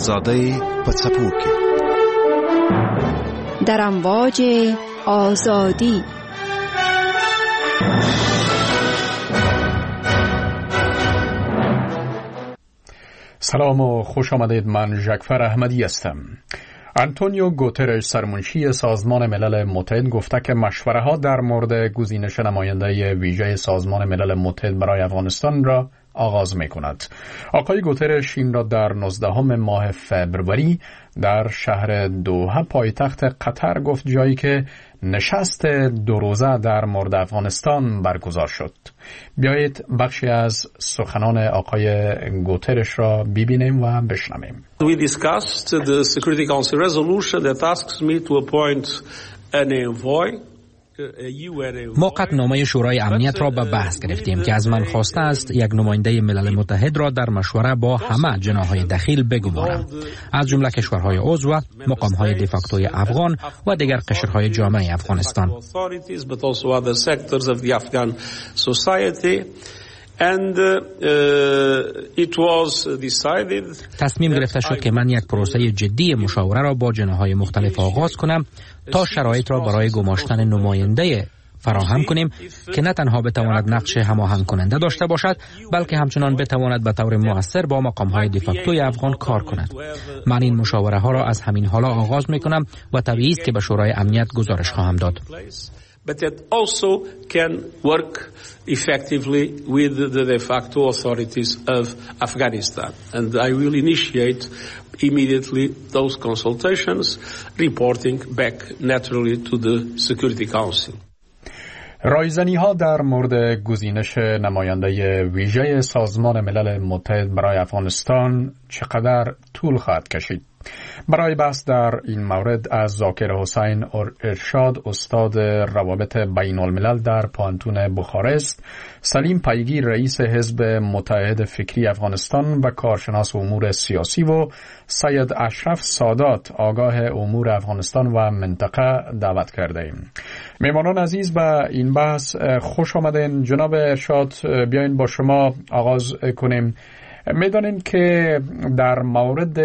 آزاده پڅپوکی در امواج آزادی. سلام و خوش آمدید. من ژکفر احمدی هستم. آنتونیو گوترش سرمنشی سازمان ملل متحد گفته که مشوره‌ها در مورد گزینش نماینده ویژه سازمان ملل متحد برای افغانستان را آغاز می‌کند. آقای گوترش این را در 19 ماه فوریه در شهر دوحه پایتخت قطر گفت، جایی که نشست 2 روزه در مورد افغانستان برگزار شد. بیایید بخشی از سخنان آقای گوترش را ببینیم و بشنویم. We discussed the Security Council resolution that asks me to appoint an envoy. ما قطعنامه شورای امنیت را به بحث گرفتیم که از من خواسته است یک نماینده ملل متحد را در مشوره با همه جناح‌های دخیل بگمارم، از جمله کشورهای عضو، مقام‌های دیفاکتوی افغان و دیگر قشرهای جامعه افغانستان. تصمیم گرفته شد که من یک پروسه جدی مشاوره را با جناح‌های مختلف آغاز کنم تا شرایط را برای گماشتن نماینده فراهم کنیم که نه تنها بتواند نقش هماهنگ کننده داشته باشد، بلکه همچنان بتواند به طور مؤثر با مقام‌های دیفاکتوی افغان کار کند. من این مشاوره ها را از همین حالا آغاز می کنم و طبیعی است که به شورای امنیت گزارش خواهم داد. But that also can work effectively with the de facto authorities of Afghanistan. And I will initiate immediately those consultations, reporting back naturally to the Security Council. رایزنی ها در مورد گزینش نماینده ویژه سازمان ملل متحد برای افغانستان چقدر طول خواهد کشید؟ برای بحث در این مورد از ذاکر حسین ارشاد، استاد روابط بین الملل در پانتون بخارست، سلیم پیگی رئیس حزب متحد فکری افغانستان و کارشناس امور سیاسی و سید اشرف سادات آگاه امور افغانستان و منطقه دعوت کرده ایم. میهمانان عزیز، به این بحث خوش آمدین. جناب ارشاد، بیاین با شما آغاز کنیم. میدانیم که در مورد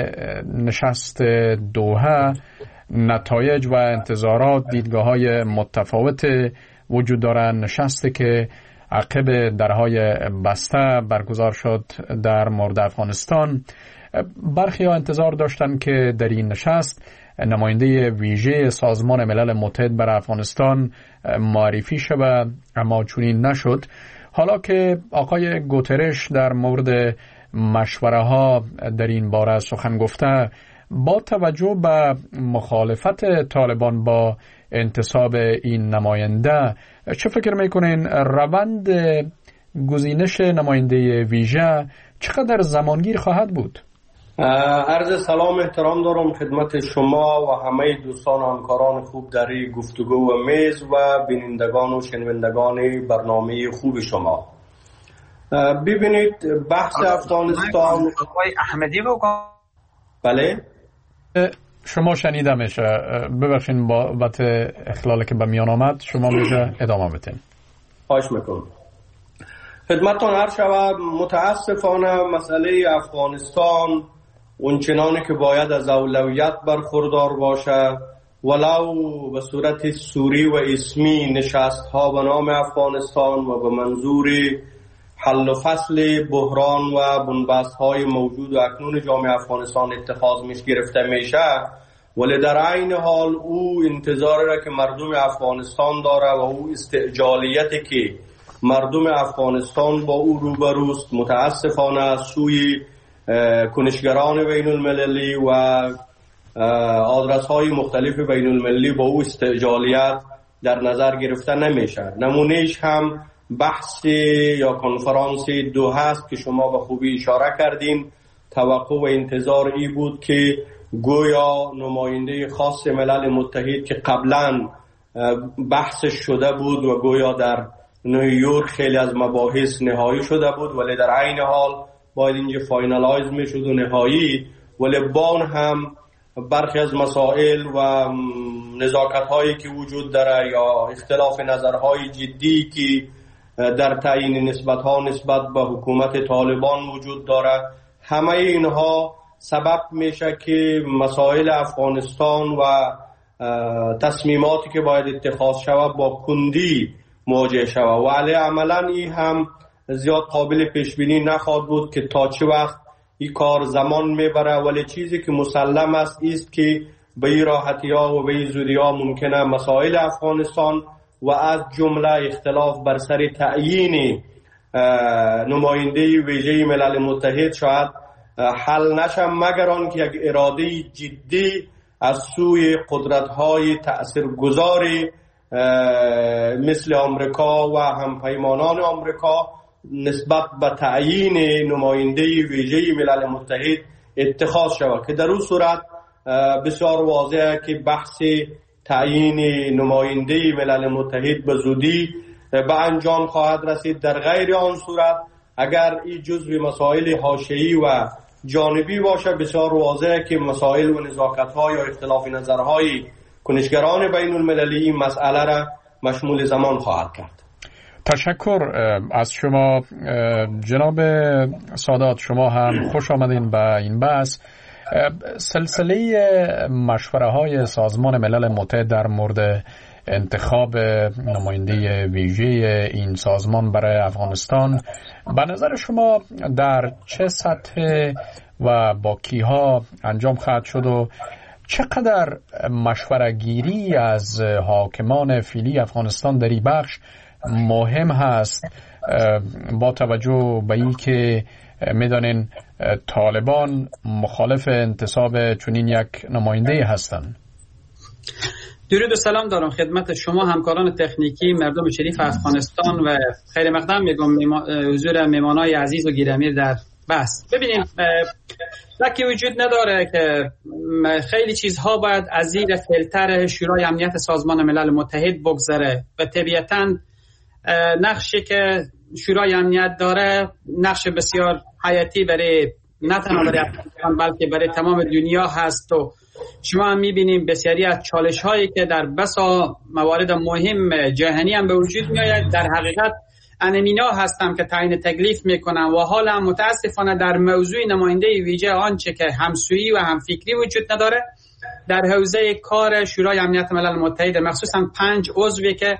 نشست دوحه نتایج و انتظارات دیدگاه‌های متفاوت وجود دارند. نشستی که عقب درهای بسته برگزار شد در مورد افغانستان، برخی ها انتظار داشتند که در این نشست نماینده ویژه سازمان ملل متحد برای افغانستان معرفی شود، اما چنین نشد. حالا که آقای گوترش در مورد مشوره ها در این باره سخن گفته، با توجه به مخالفت طالبان با انتصاب این نماینده، چه فکر میکنین روند گزینش نماینده ویژه چقدر زمانگیر خواهد بود؟ عرض سلام احترام دارم خدمت شما و همه دوستان و همکاران خوب در این گفتگو و میز و بینندگان و شنوندگان برنامه خوب شما. ببینید، بحث افغانستان آقای احمدی بگو. بله شما شنیدمش، ببخشید بابت اخلالی که به میان آمد، شما میشه ادامه بدین. خواهش میکنم. خدمتتان عرض شود، متاسفانه مسئله افغانستان اونچنانی که باید از اولویت برخوردار باشه، ولو به صورت سوری و اسمی نشست ها به نام افغانستان و به منظور حل و فصل بحران و بنبست های موجود و اکنون جامعه افغانستان اتخاذ گرفته میشه، ولی در عین حال او انتظاری را که مردم افغانستان داره و او استعجالیتی که مردم افغانستان با او روبروست، متاسفانه سوی کنشگران بین المللی و آدرس های مختلف بین المللی با او استعجالیت در نظر گرفته نمیشه. نمونهش هم بحث یا کنفرانس دوحه است که شما به خوبی اشاره کردین. توقع و انتظار ای بود که گویا نماینده خاص ملل متحد که قبلا بحثش شده بود و گویا در نیویورک خیلی از مباحث نهایی شده بود، ولی در عین حال باید اینجا فاینالایز میشد و نهایی، ولی بان هم برخی از مسائل و نزاکت هایی که وجود داره یا اختلاف نظرهای جدی که در تعیین نسبت به حکومت طالبان وجود داره، همه اینها سبب میشه که مسائل افغانستان و تصمیماتی که باید اتخاذ شود با کندی مواجه شود، ولی عملا این هم زیاد قابل پیش بینی نخواهد بود که تا چه وقت این کار زمان میبره. ولی چیزی که مسلم است که به این راحتی ها و به این زودی ها ممکنه مسائل افغانستان و از جمله اختلاف بر سر تعیین نماینده ویژه ملل متحد شاید حل نشه، مگر آنکه یک اراده جدی از سوی قدرت‌های تأثیرگذار مثل آمریکا و همپیمانان آمریکا نسبت به تعیین نماینده ویژه ملل متحد اتخاذ شود، که در اون صورت بسیار واضحه که بحث تعیین نماینده ملل متحد به زودی به انجام خواهد رسید. در غیر آن صورت اگر این جزء مسائل حاشیه‌ای و جانبی باشه، بسیار واضحه که مسائل و نزاکت‌های یا اختلاف نظرهای کنشگران بین المللی این مسئله را مشمول زمان خواهد کرد. تشکر از شما جناب سادات. شما هم خوش آمدین به این بحث. سلسله مشوره های سازمان ملل متحد در مورد انتخاب نماینده ویژه این سازمان برای افغانستان به نظر شما در چه سطح و با کیها انجام خواهد شد و چقدر مشوره گیری از حاکمان فعلی افغانستان در این بخش مهم هست، با توجه به این که میدانین طالبان مخالف انتصاب چنین یک نماینده هستند؟ درود و سلام دارم خدمت شما همکاران تکنیکی مردم شریف افغانستان و خیر مقدم میگم حضور مهمانای عزیز و گرامی در بحث. ببینیم شکی وجود نداره که خیلی چیزها باید از زیر فیلتر شورای امنیت سازمان ملل متحد بگذره و طبیعتاً نقشی که شورای امنیت داره نقش بسیار حیاتی برای نه تنها برای افغانستان بلکه برای تمام دنیا هست و شما هم میبینیم بسیاری از چالش هایی که در بسا موارد مهم جهانی هم به وجود میآید در حقیقت انمینا هستم که تعیین تکلیف میکنن و حالا متاسفانه در موضوع نماینده ویژه آنچه که همسویی و همفکری وجود نداره در حوزه کار شورای امنیت ملل متحد، مخصوصا 5 عضوی که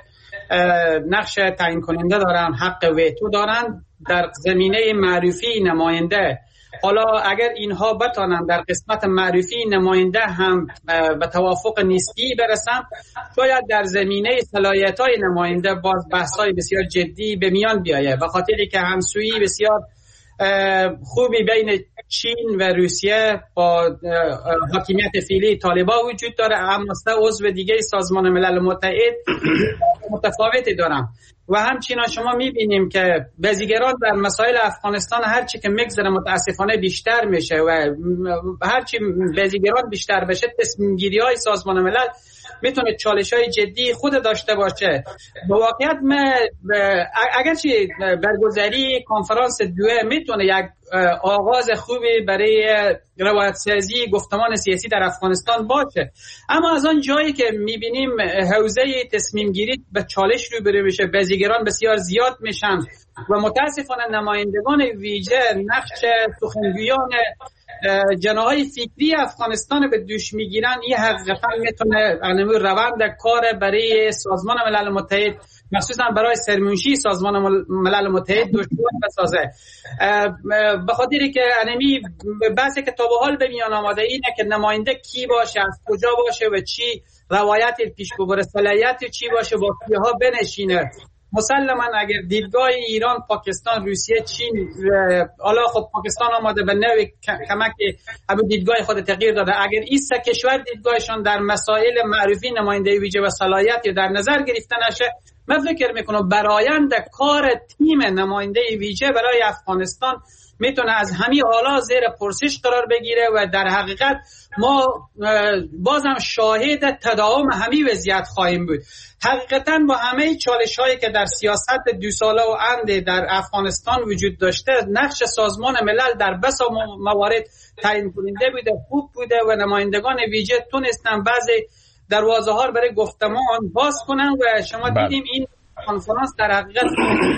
نقش تعیین کننده دارن، حق ویتو دارن در زمینه معرفی نماینده. حالا اگر اینها بتانن در قسمت معرفی نماینده هم به توافق نسبی برسن، شاید در زمینه صلاحیت‌های نماینده باز بحث‌های بسیار جدی به میان بیاید، به خاطری که همسویی بسیار خوبی بین چین و روسیه با حاکمیت فعلی طالبان وجود داره، اما 3 عضو دیگه سازمان ملل متحد متفاوتی دارن و همچنین شما میبینیم که بازیگران در مسائل افغانستان هرچی که میگذره متاسفانه بیشتر میشه و هرچی بازیگران بیشتر بشه تصمیم‌گیری های سازمان ملل میتونه چالش های جدی خود داشته باشه. به واقعیت اگرچه برگزاری کنفرانس دوئه میتونه یک آغاز خوبی برای روایت سازی گفتمان سیاسی در افغانستان باشه، اما از آن جایی که میبینیم حوزه تصمیم گیری به چالش روبرو میشه، بازیگران بسیار زیاد میشن و متاسفانه نمایندگان ویژه نقش سخنگویان جناهای فکری افغانستان به دوش میگیرن. این حقیقتا میتونه روند کار برای سازمان ملل متحد مخصوصا برای سرمنشی سازمان ملل متحد دشوار بسازه، به خاطری که انمی بحثی که تا به حال به میان آمده اینه که نماینده کی باشه، از کجا باشه و چی روایت پیش ببره، صلاحیت چی باشه، با کیها بنشینه. مسلما اگر دیدگاه ایران، پاکستان، روسیه، چین، حالا خب پاکستان آماده به نوع کمک همون دیدگاه خود تغییر داده، اگر این 3 کشور دیدگاهشان در مسائل معرفی نماینده ویژه و صلاحیت در نظر گرفته نشه، من فکر میکنم برآیند کار تیم نماینده ویژه برای افغانستان میتونه از همین حالا زیر پرسش قرار بگیره و در حقیقت ما بازم شاهد تداوم همین وضعیت خواهیم بود. حقیقتا با همه چالش هایی که در سیاست 2 ساله و اند در افغانستان وجود داشته، نقش سازمان ملل در بسا موارد تعیین کننده بوده، خوب بوده و نمایندگان ویژه تونستن بعضی دروازه ها برای گفتمان باز کنن و شما دیدیم این کنفرانس در حقیقت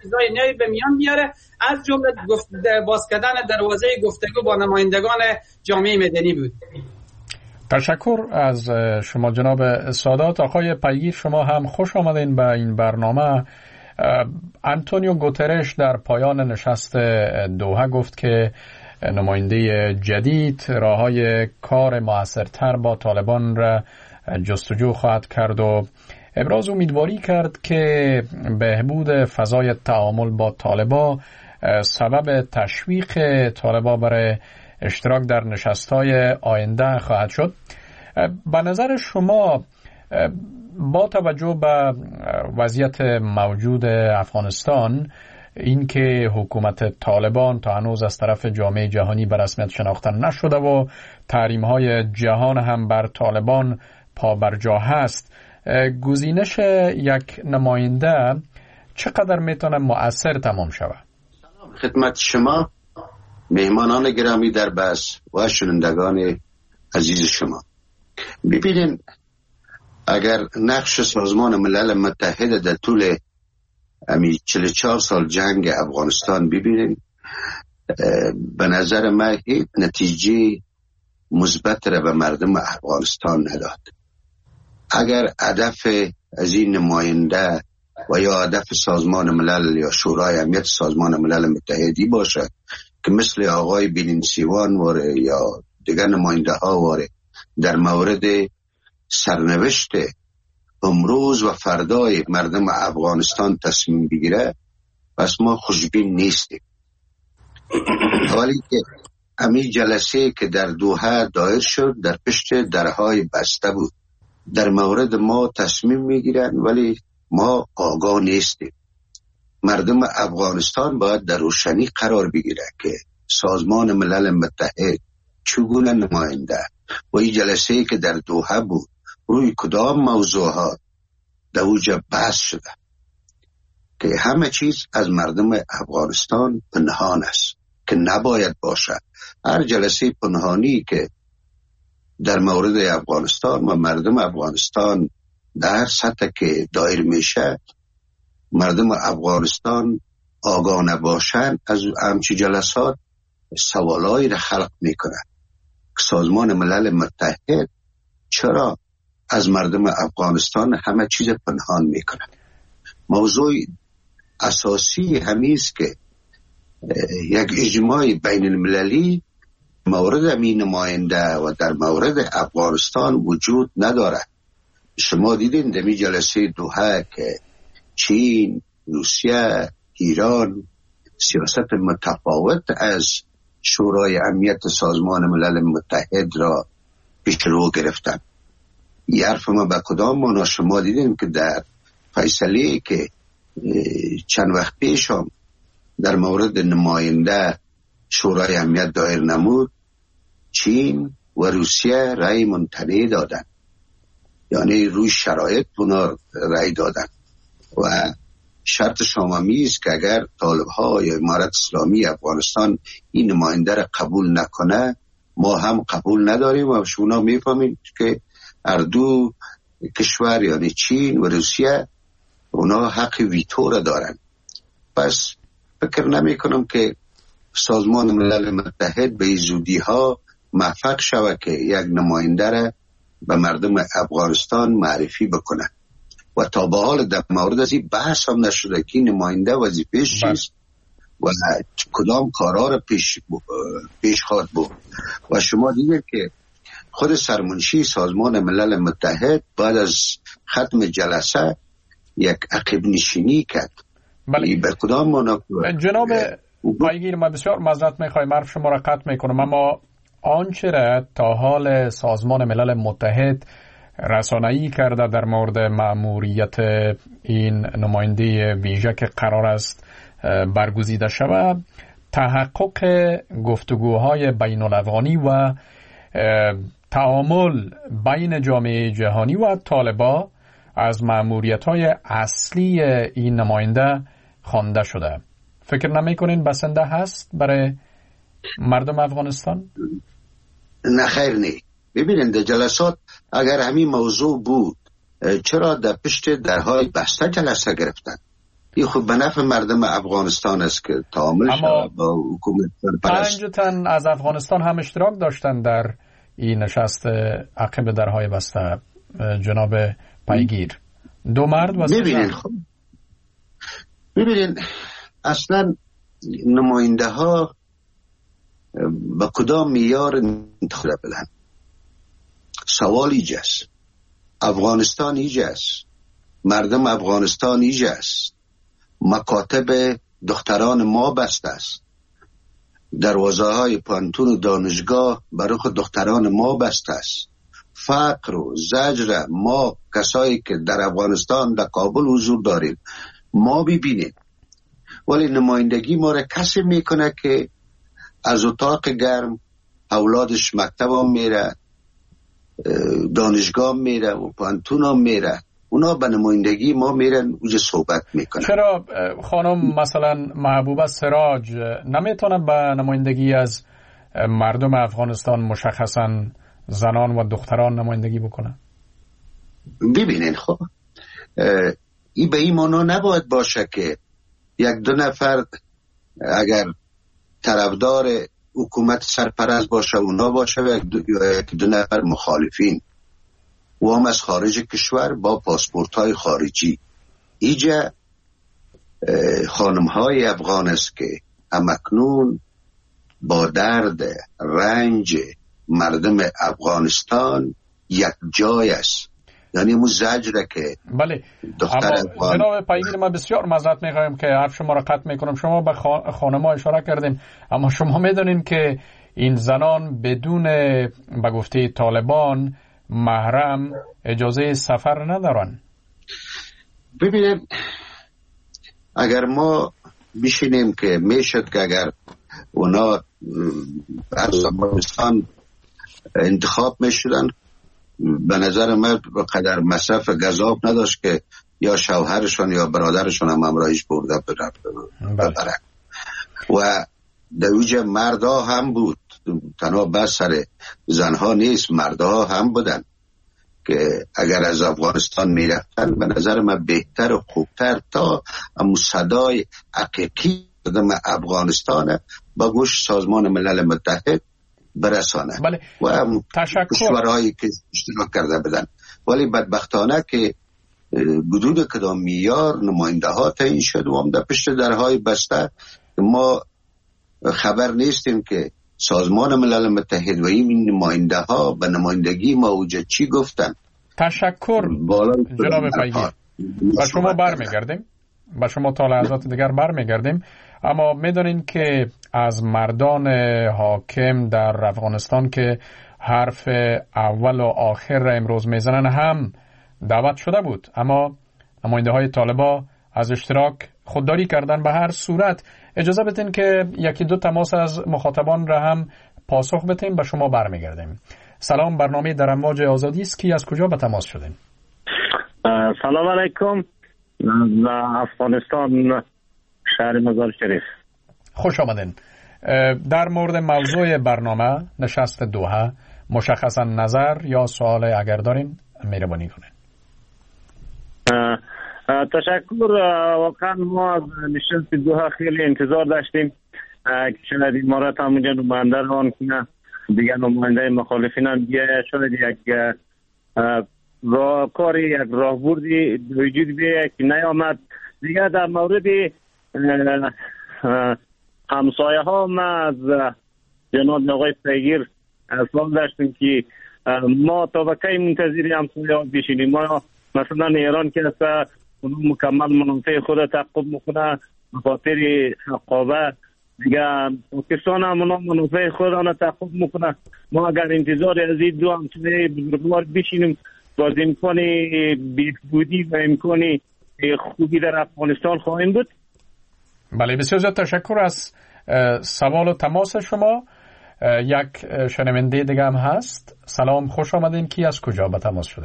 چیزای نوی به میان بیاره، از جمله باز کردن دروازه گفتگو با نمایندگان جامعه مدنی بود. تشکر از شما جناب سادات. آقای پیگیر، شما هم خوش آمدین به این برنامه. آنتونیو گوترش در پایان نشست دوحه گفت که نماینده جدید راههای کار موثرتر با طالبان را جستجو خواهد کرد و ابراز امیدواری کرد که بهبود فضای تعامل با طالبان سبب تشویق طالبان برای اشتراک در نشست‌های آینده خواهد شد. به نظر شما با توجه به وضعیت موجود افغانستان، اینکه حکومت طالبان تا هنوز از طرف جامعه جهانی به رسمیت شناخته نشده و تحریم‌های جهان هم بر طالبان پابرجا هست، گزینش یک نماینده چقدر میتونه مؤثر تمام شود؟ خدمت شما مهمانان گرامی در بحث و شنوندگان عزیز شما، ببینید اگر نقش سازمان ملل متحد در طول 44 سال جنگ افغانستان ببینید، به نظر من هیچ نتیجه مثبت را به مردم افغانستان نداد. اگر هدف از این نماینده و یا هدف سازمان ملل یا شورای امنیت سازمان ملل متحدی باشه که مثل آقای بلینسیوان واره یا دیگر نماینده ها واره در مورد سرنوشت امروز و فردای مردم افغانستان تصمیم بگیره، پس ما خوشبین نیستیم. ولی که امی جلسه که در دوحه دایر شد در پشت درهای بسته بود، در مورد ما تصمیم میگیرن ولی ما آگاه نیستیم. مردم افغانستان باید در روشنی قرار بگیره که سازمان ملل متحد چگونه نماینده و این جلسه که در دوحه بود روی کدام موضوعات در اوجا بحث شده که همه چیز از مردم افغانستان پنهان است که نباید باشه. هر جلسه پنهانی که در مورد افغانستان و مردم افغانستان در سطح که دایر میشه، مردم افغانستان آگاه نباشند از همچی جلسات سوالایی را خلق میکنند. سازمان ملل متحد چرا از مردم افغانستان همه چیز پنهان میکنه؟ موضوع اساسی همیست که یک اجماع بین المللی مورد همین نماینده و در مورد افغانستان وجود نداره. شما دیدین در می جلسه دوحه که چین، روسیه، ایران سیاست متفاوت از شورای امنیت سازمان ملل متحد را پیش رو گرفتن. این حرف ما به کدام معنا؟ شما دیدین که در فیصله که چند وقت پیش هم در مورد نماینده شورای امنیت دایر نمود، چین و روسیه رأی منتنی دادن، یعنی روی شرایط اونا رأی دادن و شرط شاممی است که اگر طالب ها یا امارت اسلامی افغانستان این نماینده را قبول نکنه ما هم قبول نداریم و شما میفهمید که هر دو کشور یعنی چین و روسیه اونا حق ویتو را دارن. پس فکر نمی کنم که سازمان ملل متحد به زودی ها موفق شود که یک نماینده را به مردم افغانستان معرفی بکنه و تا به حال در مورد از این بحث هم نشده که نماینده وظیفه‌اش چیست و کدام کارها را پیش خواهد بود. و شما دیدید که خود سرمنشی سازمان ملل متحد بعد از ختم جلسه یک عقب نشینی کرد. بله. به کدام معنا؟ جناب پایگیر، ما بسیار معذرت میخوایم حرف شما را قطع میکنم، اما آنچه را تا حال سازمان ملل متحد رسانه‌ای کرده در مورد مأموریت این نماینده ویژه که قرار است برگزیده شود، تحقق گفتگوهای بین الافغانی و تعامل بین جامعه جهانی و طالبان از مأموریت‌های اصلی این نماینده خوانده شده. فکر نمی‌کنین بسنده هست برای مردم افغانستان؟ نه خیر نه. ببینید در جلسات اگر همین موضوع بود چرا در پشت درهای بسته جلسه گرفتن؟ این خود به نفع مردم افغانستان است که تعامل با حکومت سرپرست. 5 تن از افغانستان هم اشتراک داشتن در این نشست عقب درهای بسته جناب پیگیر. 2 مرد و 3 زن. ببینین اصلا نماینده ها با کدام معیار انتخاب بدن؟ سوال ایجاست. افغانستان ایجاست، مردم افغانستان ایجاست، مکاتب دختران ما بسته است، دروازه های پانتون و دانشگاه برای خود دختران ما بسته است. فقر و زجر ما کسایی که در افغانستان در کابل حضور داریم ما ببینید، ولی نمایندگی ما را کسی میکنه که از اتاق گرم اولادش مکتب هم میره، دانشگاه میره و پانتون هم میره، اونا به نمایندگی ما میرن اوجه صحبت میکنن. چرا خانم مثلا محبوبه سراج نمیتونه به نمایندگی از مردم افغانستان مشخصا زنان و دختران نمایندگی بکنه؟ ببینین خب این به این معنا نباید باشه که 1-2 نفر اگر طرفدار حکومت سرپرست باشه اونا باشه و 1-2 نفر مخالفین و هم از خارج کشور با پاسپورت های خارجی. ایجا خانم های افغان است که همکنون با درد رنج مردم افغانستان یک جای است، یعنی مو زجره که بله. اما جناب پیگیر ما بسیار معذرت میخوایم که حرف شما را قطع میکنم. شما به خانم‌ها اشاره کردیم، اما شما میدونین که این زنان بدون به گفته طالبان محرم اجازه سفر ندارن. ببینیم اگر ما بشینیم که میشد که اگر اونا از افغانستان انتخاب میشدن، به نظر من بقدر مصرف گزاف نداشت که یا شوهرشون یا برادرشون هم همراهیش برده ببرن. و دویجه مردها هم بود، تنها بس سر زنها نیست، مردها هم بودن که اگر از افغانستان میرفتن به نظر من بهتر و خوبتر تا امو صدای حقیقی مردم افغانستان با گوش سازمان ملل متحد برسانه. بله. و کشورهایی که اشتراک کرده بدن، ولی بدبختانه که بدون کدام معیار نماینده ها تعیین شد و هم در پشت درهای بسته ما خبر نیستیم که سازمان ملل متحد و این نماینده ها به نمایندگی ما اوجه چی گفتن. تشکر جناب پیگیر. با شما برمیگردیم، با شما تا لحظات دیگر برمیگردیم. اما میدونین که از مردان حاکم در افغانستان که حرف اول و آخر را امروز میزنن هم دعوت شده بود، اما نماینده های طالبا از اشتراک خودداری کردن. به هر صورت اجازه بدین که 1-2 تماس از مخاطبان را هم پاسخ بدیم، به شما برمیگردیم. سلام، برنامه در امواج آزادی است. کی از کجا به تماس شدین؟ سلام علیکم، از افغانستان، شهر مزار شریف. خوش آمدین. در مورد موضوع برنامه نشست دوحه مشخصا نظر یا سوال اگر دارین مهربانی کنین. تشکر. واقعا ما از نشست دوحه خیلی انتظار داشتیم که شاید امارات هم اونجا نماینده روان کنه، دیگه نماینده مخالفین هم بیاید، شاید یک کاری، یک راهبردی وجود بیاید که نیامد. دیگه در مورد همسایه ها ما از جناب آقای پیگیر سوال داشتیم که ما تا به کی منتظر همسایه ها بشینیم؟ ما مثلا ایران که است مکمل منافع خود تعقیب میکنه به خاطر حقابه، دیگه پاکستان هم منافع خود را تعقیب میکنه. ما اگر انتظار از این دو همسایه بزرگوار بشینیم باز امکان بهبودی و امکان خوبی در افغانستان خواهیم بود. بله، بسیار زیاد تشکر از سوال و تماس شما. یک شنونده دیگه هم هست. سلام، خوش آمدین. کی از کجا به تماس شدین؟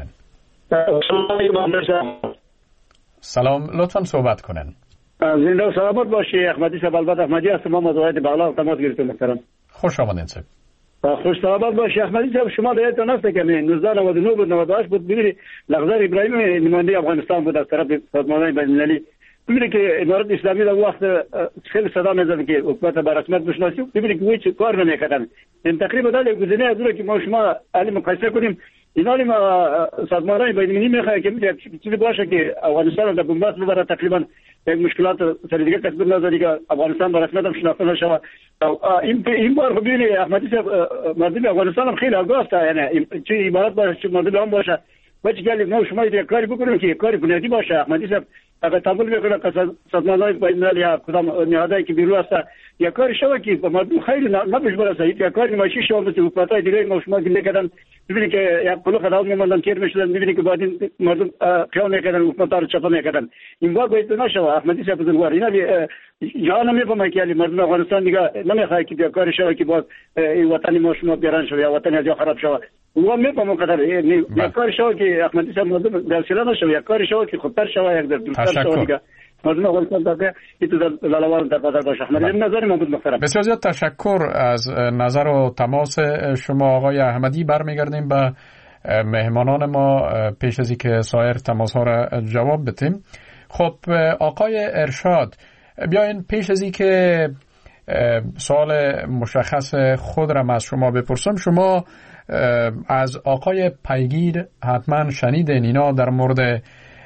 سلام، لطفا صحبت کنین. زنده و سلامت باشی. احمدی سبالبد احمدی هستم، ما مزایت بغلال تماس گرفتم محترم. خوش آمدین صاحب. خوش سلامت باشی احمدی صاحب. شما دیدتون است که 1999 بود 98 بود، ببینید لغزر ابراهیم نماینده افغانستان بود از طرف سازمان بین‌المللی ببینید که امارات اسلامی در وقت خیلی صدا میزد که حکومت به رسمیت بشناسیم، ببینید که هیچ کار نمیکردن. این تقریبا در گزینه از اون که ما شما علی مقایسه کنیم، اینا سازمان‌های بین‌المللی میخواد که چیزی باشه که افغانستان در بنبست ببره، تقریبا یک مشکلات سر دیگه کسب نذاری که افغانستان به رسمیت شناخته نشه. این بار ببینید احمدی صاحب مردم افغانستان هم خیلی آگاه است، یعنی چه عبارت باشه چه مردم هم باشه، وقتی که ما شما یک کاری بکنیم که کاری بنیادی باشه. احمدی صاحب اگر تحمل میکنه که سازمان‌های بین‌المللی یا کدام نهادهایی که بیرون هست یک کاری شود که به مردم خیلی نباشه برسه، یک کاری نمایشی شود مثل حکومت‌های دیگه ما شما که میکردن، ببینید که یک کلوخ داوود میموندن کیر میشدن، ببینید که بعد مردم قیام میکردن، حکومت‌ها رو چپا میکردن. این بار باید نشه. احمدی صاحب بزرگوار اینا جان نمیفهمه که مردم افغانستان دیگه نمیخواد که یک کاری شود که باز این وطن ما شما بیران شود یا وطن از خراب شود. و میفهمم قدر یک کاری شود که احمدی صاحب مردم درسیلا نشه، یک کاری شود که خودتر شود، یک در دوستر شود دیگه. مردم افغانستان داده ایتو لالوان در بازار باشه. احمدی نظر من بود محترم. بسیار زیاد تشکر از نظر و تماس شما آقای احمدی. برمیگردیم به مهمانان ما پیش از اینکه سایر تماس ها را جواب بدیم. خب آقای ارشاد، بیاین پیش از اینکه سوال مشخص خود را از شما بپرسم، شما از آقای پیگیر حتما شنیدین اینا در مورد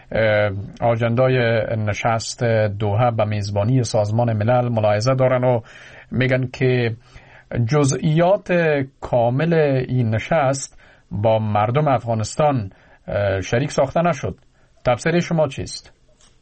آجندای نشست دوحه به میزبانی سازمان ملل ملاحظه دارن و میگن که جزئیات کامل این نشست با مردم افغانستان شریک ساخته نشد. تفسیر شما چیست؟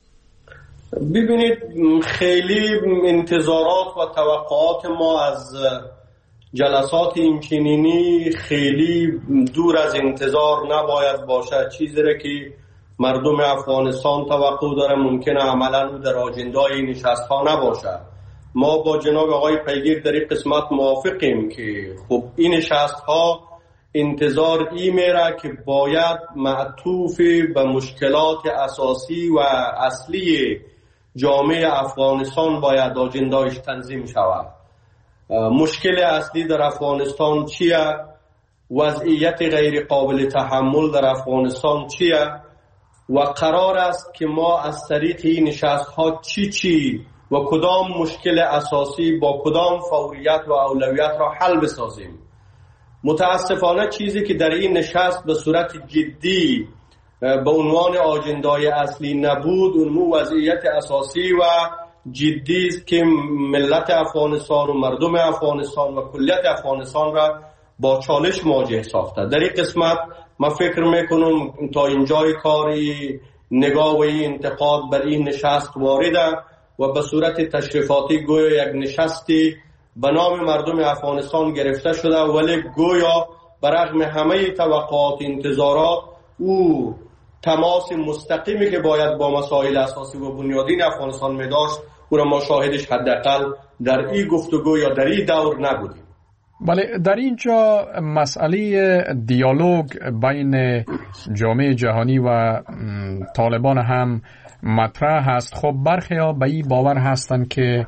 ببینید، خیلی انتظارات و توقعات ما از جلسات اینچنینی خیلی دور از انتظار نباید باشه. چیزی را که مردم افغانستان توقع داره ممکنه عملا در آجندای این نشست ها نباشه. ما با جناب آقای پیگیر در این قسمت موافقیم که خب این نشست ها انتظار این میره که باید معطوف به مشکلات اساسی و اصلی جامعه افغانستان باید آجندایش تنظیم شود. مشکل اصلی در افغانستان چیه؟ وضعیت غیر قابل تحمل در افغانستان چیه؟ و قرار است که ما از طریق این نشست ها چی و کدام مشکل اساسی با کدام فوریت و اولویت را حل بسازیم. متاسفانه چیزی که در این نشست به صورت جدی به عنوان آجندای اصلی نبود، اون وضعیت اساسی و جدی است که ملت افغانستان و مردم افغانستان و کلیت افغانستان را با چالش مواجه ساخته. در این قسمت من فکر میکنم تا اینجای کاری نگاه و انتقاد بر این نشست وارده و به صورت تشریفاتی گویا یک نشستی به نام مردم افغانستان گرفته شده، ولی گویا برغم همه توقعات انتظارات او تماس مستقیمی که باید با مسائل اساسی و بنیادین افغانستان می داشت او را ما شاهدش حداقل در این گفتگو یا در این دور نبودیم. بله، در اینجا مسئله دیالوگ بین جامعه جهانی و طالبان هم مطرح هست. خب برخی ها به این باور هستند که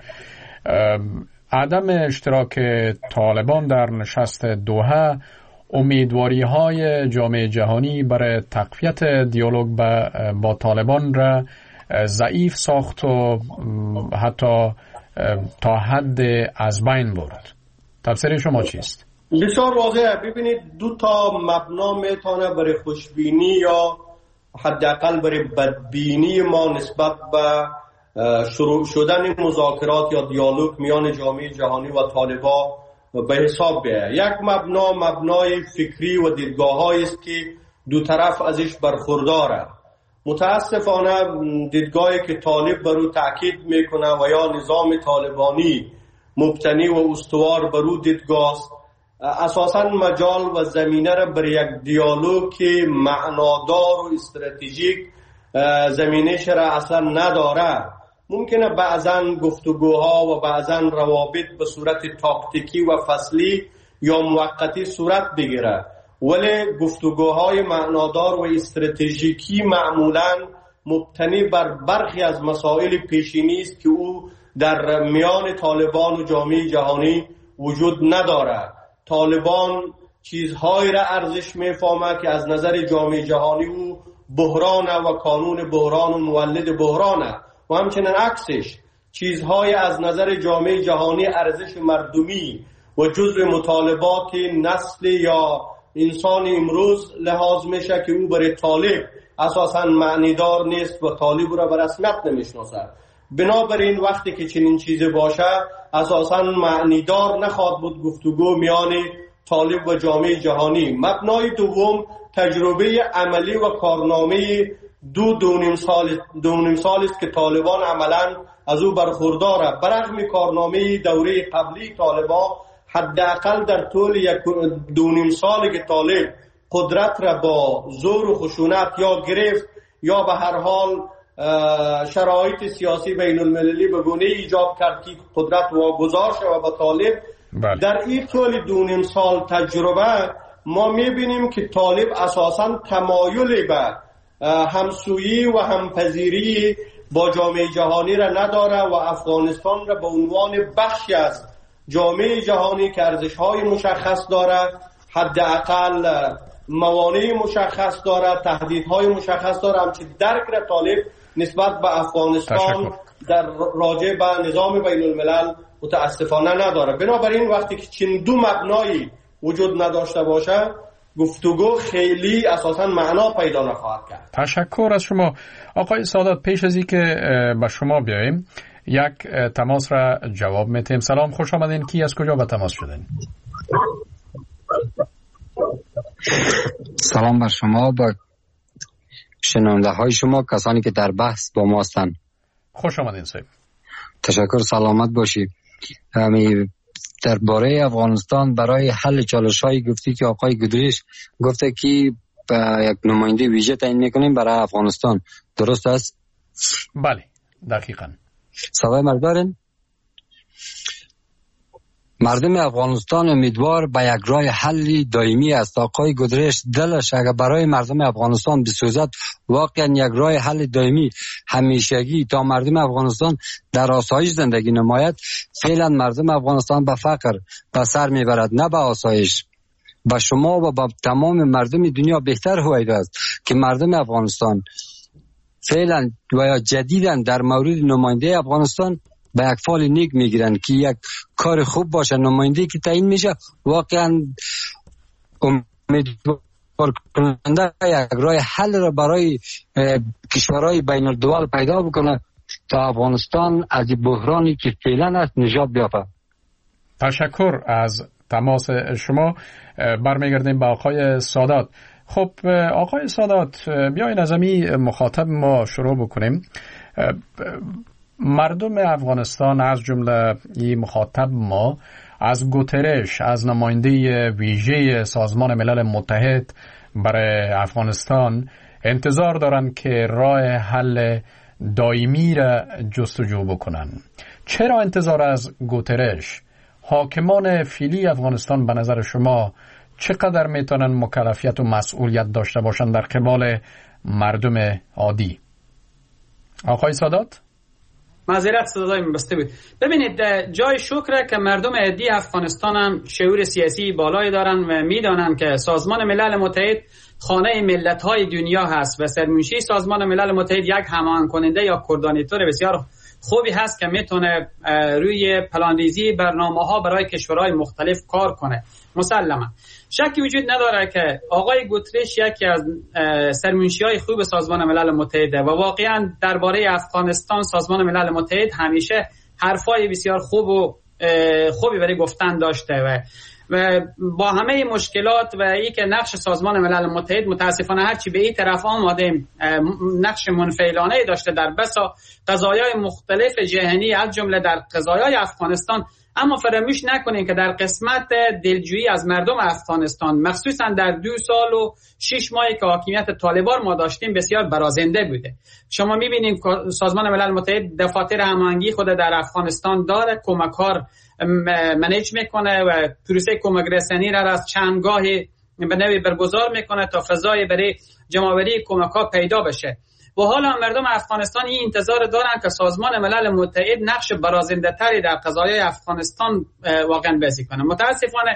عدم اشتراک طالبان در نشست دوحه امیدواری های جامعه جهانی برای تقویت دیالوگ با طالبان را ضعیف ساخت و حتی تا حد از بین برد. تفسیر شما چیست؟ بسیار واضحه. ببینید، دو تا مبنا میتونه برای خوشبینی یا حداقل برای بدبینی ما نسبت به شروع شدن مذاکرات یا دیالوگ میان جامعه جهانی و طالبان به حساب بیاید. یک مبنای فکری و دیدگاه‌هایی است که دو طرف ازش برخورداره. متاسفانه دیدگاهی که طالب بر او تاکید میکنه و یا نظام طالبانی مبتنی و استوار بر او دیدگاه است، اساساً مجال و زمینه را بر یک دیالوگ که معنادار و استراتژیک زمینه‌اش را اصلا نداره. ممکنه بعضاً گفتگوها و بعضاً روابط به صورت تاکتیکی و فصلی یا موقتی صورت بگیره، ولی گفتگوهای معنادار و استراتژیکی معمولاً مبتنی بر برخی از مسائل پیشینی است که او در میان طالبان و جامعه جهانی وجود نداره. طالبان چیزهایی را ارزش میفهمه که از نظر جامعه جهانی او بحرانه و کانون بحران و مولد بحرانه، و همچنین عکسش چیزهای از نظر جامعه جهانی ارزش مردمی و جزء مطالبات نسل یا انسان امروز لحاظ میشه که او برای طالب اساساً معنیدار نیست و طالب را به رسمیت نمیشناسد. بنابراین وقتی که چنین چیزی باشه اساساً معنیدار نخواهد بود گفتگو میان طالب و جامعه جهانی. مبنای دوم تجربه عملی و کارنامه دو نیم سال است که طالبان عملاً از او برخورداره. برغم کارنامه دوره قبلی طالبان حداقل در طول 2.5 سال که طالب قدرت را با زور و خشونت یا گرفت یا به هر حال شرایط سیاسی بین المللی به گونه ایجاب کرد که قدرت واگذار شود به طالب. در این طول 2.5 سال تجربه ما میبینیم که طالب اساساً تمایل به همسویی و همپذیری با جامعه جهانی را نداره و افغانستان را به عنوان بخشی از جامعه جهانی که ارزش‌های مشخص داره، حداقل موانع مشخص داره، تهدیدهای مشخص داره، همچنین درک را طالب نسبت به افغانستان در راجع به نظام بین الملل متاسفانه نداره. بنابراین وقتی که چین دو مبنایی وجود نداشته باشه گفتگو خیلی اساساً معنا پیدا نخواهد کرد. تشکر از شما آقای سادات. پیش از اینکه به شما بیاییم یک تماس را جواب میتیم. سلام، خوش آمدین. کی از کجا به تماس شدین؟ سلام بر شما، با شنونده های شما، کسانی که در بحث با ما هستند. خوش آمدین صاحب. تشکر، سلامت باشی. درباره افغانستان برای حل چالش‌های گفتی که آقای گودریش گفته که یک نماینده ویژه تعیین می‌کنیم برای افغانستان، درست است؟ بله، دقیقاً. صدای مرد دارین؟ مردم افغانستان امیدوار به یک راه حل دائمی است. آقای گودریش دلش اگر برای مردم افغانستان بسوزد، واقعا یک راه حل دائمی همیشگی تا مردم افغانستان در آسایش زندگی نماید. فعلا مردم افغانستان به فقر به سر میبرد، نه به آسایش. به شما و به تمام مردم دنیا بهتر هوید است که مردم افغانستان فعلا و یا جدیداً در مورد نماینده افغانستان به یک فال نیک میگیرن که یک کار خوب باشه. نماینده که تعیین میشه واقعا امیدوار کننده یک راه حل را برای کشورهای بین الدول پیدا بکنه تا افغانستان از بحرانی که فعلا است نجات بیابد. تشکر از تماس شما. برمیگردیم به آقای سادات. خب آقای سادات، بیاین از این مخاطب ما شروع بکنیم. مردم افغانستان از جمله این مخاطب ما از گوترش، از نماینده ویژه سازمان ملل متحد برای افغانستان انتظار دارند که راه حل دائمی را جستجو بکنن. چرا انتظار از گوترش؟ حاکمان فعلی افغانستان به نظر شما چقدر میتونن مکلفیت و مسئولیت داشته باشند در قبال مردم عادی؟ آقای سادات؟ معذرت صدای بسته بود. ببینید، جای شکره که مردم عادی افغانستان هم شعور سیاسی بالایی دارن و میدانن که سازمان ملل متحد خانه ملت‌های دنیا هست و سرمنشی سازمان ملل متحد یک هماهنگ کننده یا کوردیناتور بسیار خوبی هست که میتونه روی پلاندیزی برنامه‌ها برای کشورهای مختلف کار کنه. مسلما شکی وجود نداره که آقای گوتریش یکی از سرمنشی‌های خوب سازمان ملل متحد و واقعا درباره افغانستان سازمان ملل متحد همیشه حرفای بسیار خوبی برای گفتن داشته و با همه مشکلات و ای که نقش سازمان ملل متحد متاسفانه هرچی به این طرف آمده نقش منفعلانه داشته در بسا قضایای مختلف جهانی از جمله در قضایای افغانستان. اما فراموش نکنید که در قسمت دلجویی از مردم افغانستان مخصوصا در 2 سال و 6 ماهی که حاکمیت طالبان ما داشتیم بسیار برازنده بوده. شما میبینید سازمان ملل متحد دفاتر هماهنگی خود در افغانستان داره، کمک‌ها منیج میکنه و پروسه کمک رسانی را از چندگاهی به نوعی برگزار میکنه تا فضای برای جمع‌آوری کمک‌ها پیدا بشه. و حالا مردم افغانستان این انتظار دارن که سازمان ملل متحد نقش برازنده تری در قضایای افغانستان واقعا بازی کنه. متاسفانه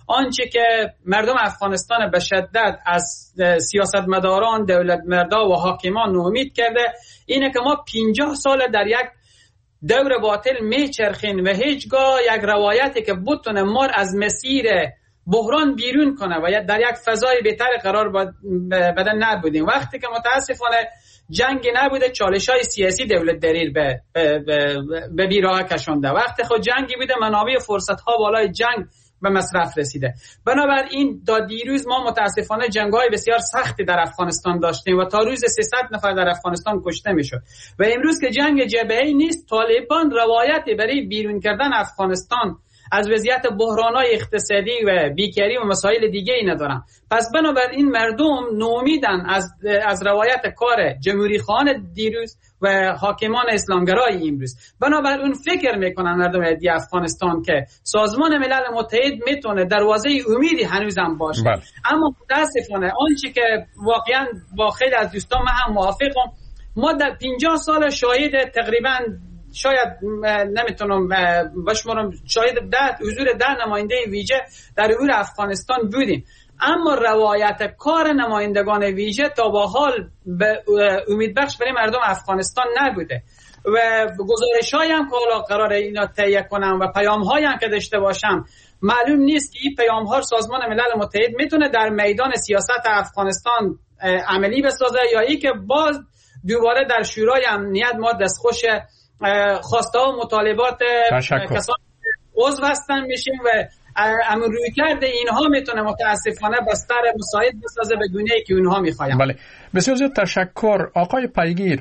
آنچه که مردم افغانستان به شدت از سیاستمداران، دولتمردا و حاکمان ناامید کرده اینه که ما 50 سال در یک دور باطل میچرخین و هیچگاه یک روایتی که بتونه ما از مسیر بحران بیرون کنه و در یک فضای بهتر قرار بدن نبودیم. وقتی که متاسفانه جنگ نبوده، چالش‌های سیاسی دولت داریر به بیراه کشانده. وقتی خود جنگی بوده، منابع و فرصت‌ها بالای جنگ به مصرف رسیده. بنابراین تا دیروز ما متاسفانه جنگ‌های بسیار سختی در افغانستان داشتیم و تا روز 300 نفر در افغانستان کشته میشد و امروز که جنگ جبهه‌ای نیست، طالبان روایتی برای بیرون کردن افغانستان از وضعیت بحران‌های اقتصادی و بیکاری و مسائل دیگه ای ندارن. پس بنابراین مردم نومیدن از روایت کار جمهوری خان دیروز و حاکمان اسلامگرای امروز. بنابراین فکر میکنن مردم عادی افغانستان که سازمان ملل متحد میتونه دروازه امیدی هنوزم باشه. اما متاسفانه آنچه که واقعا با خیلی از دوستان من هم موافقم، ما در 50 سال شاهد تقریبا شاید نمیتونم بشمارم شاید حضور 10 نماینده ویژه در امور افغانستان بودیم، اما روایت کار نمایندگان ویژه تا به حال به امیدبخش برای مردم افغانستان نبوده و گزارش‌هایی هم که حالا قراره اینا تهیه کنم و پیام‌هایی هم که داشته باشم، معلوم نیست که این پیام‌ها سازمان ملل متحد میتونه در میدان سیاست افغانستان عملی بسازه یا ای که باز دوباره در شورای امنیت ما دستخوش خواسته و مطالبات کسان عضو هستن میشیم و روی کرده اینها میتونه متاسفانه بستر مساعد بسازه به گونه‌ای که اونها میخواین. بله، بسیار زیاد تشکر. آقای پیگیر،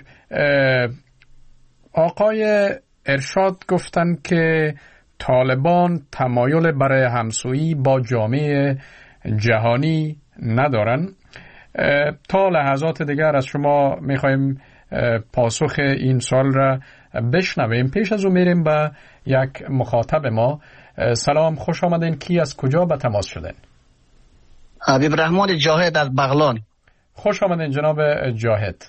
آقای ارشاد گفتن که طالبان تمایل برای همسویی با جامعه جهانی ندارن. تا لحظات دیگر از شما میخوایم پاسخ این سال را بشنویم. پیش از اون میریم به یک مخاطب ما. سلام، خوش آمدین. کی از کجا به تماس شدین؟ حبیب رحمان جاهد از بغلان. خوش آمدین جناب جاهد.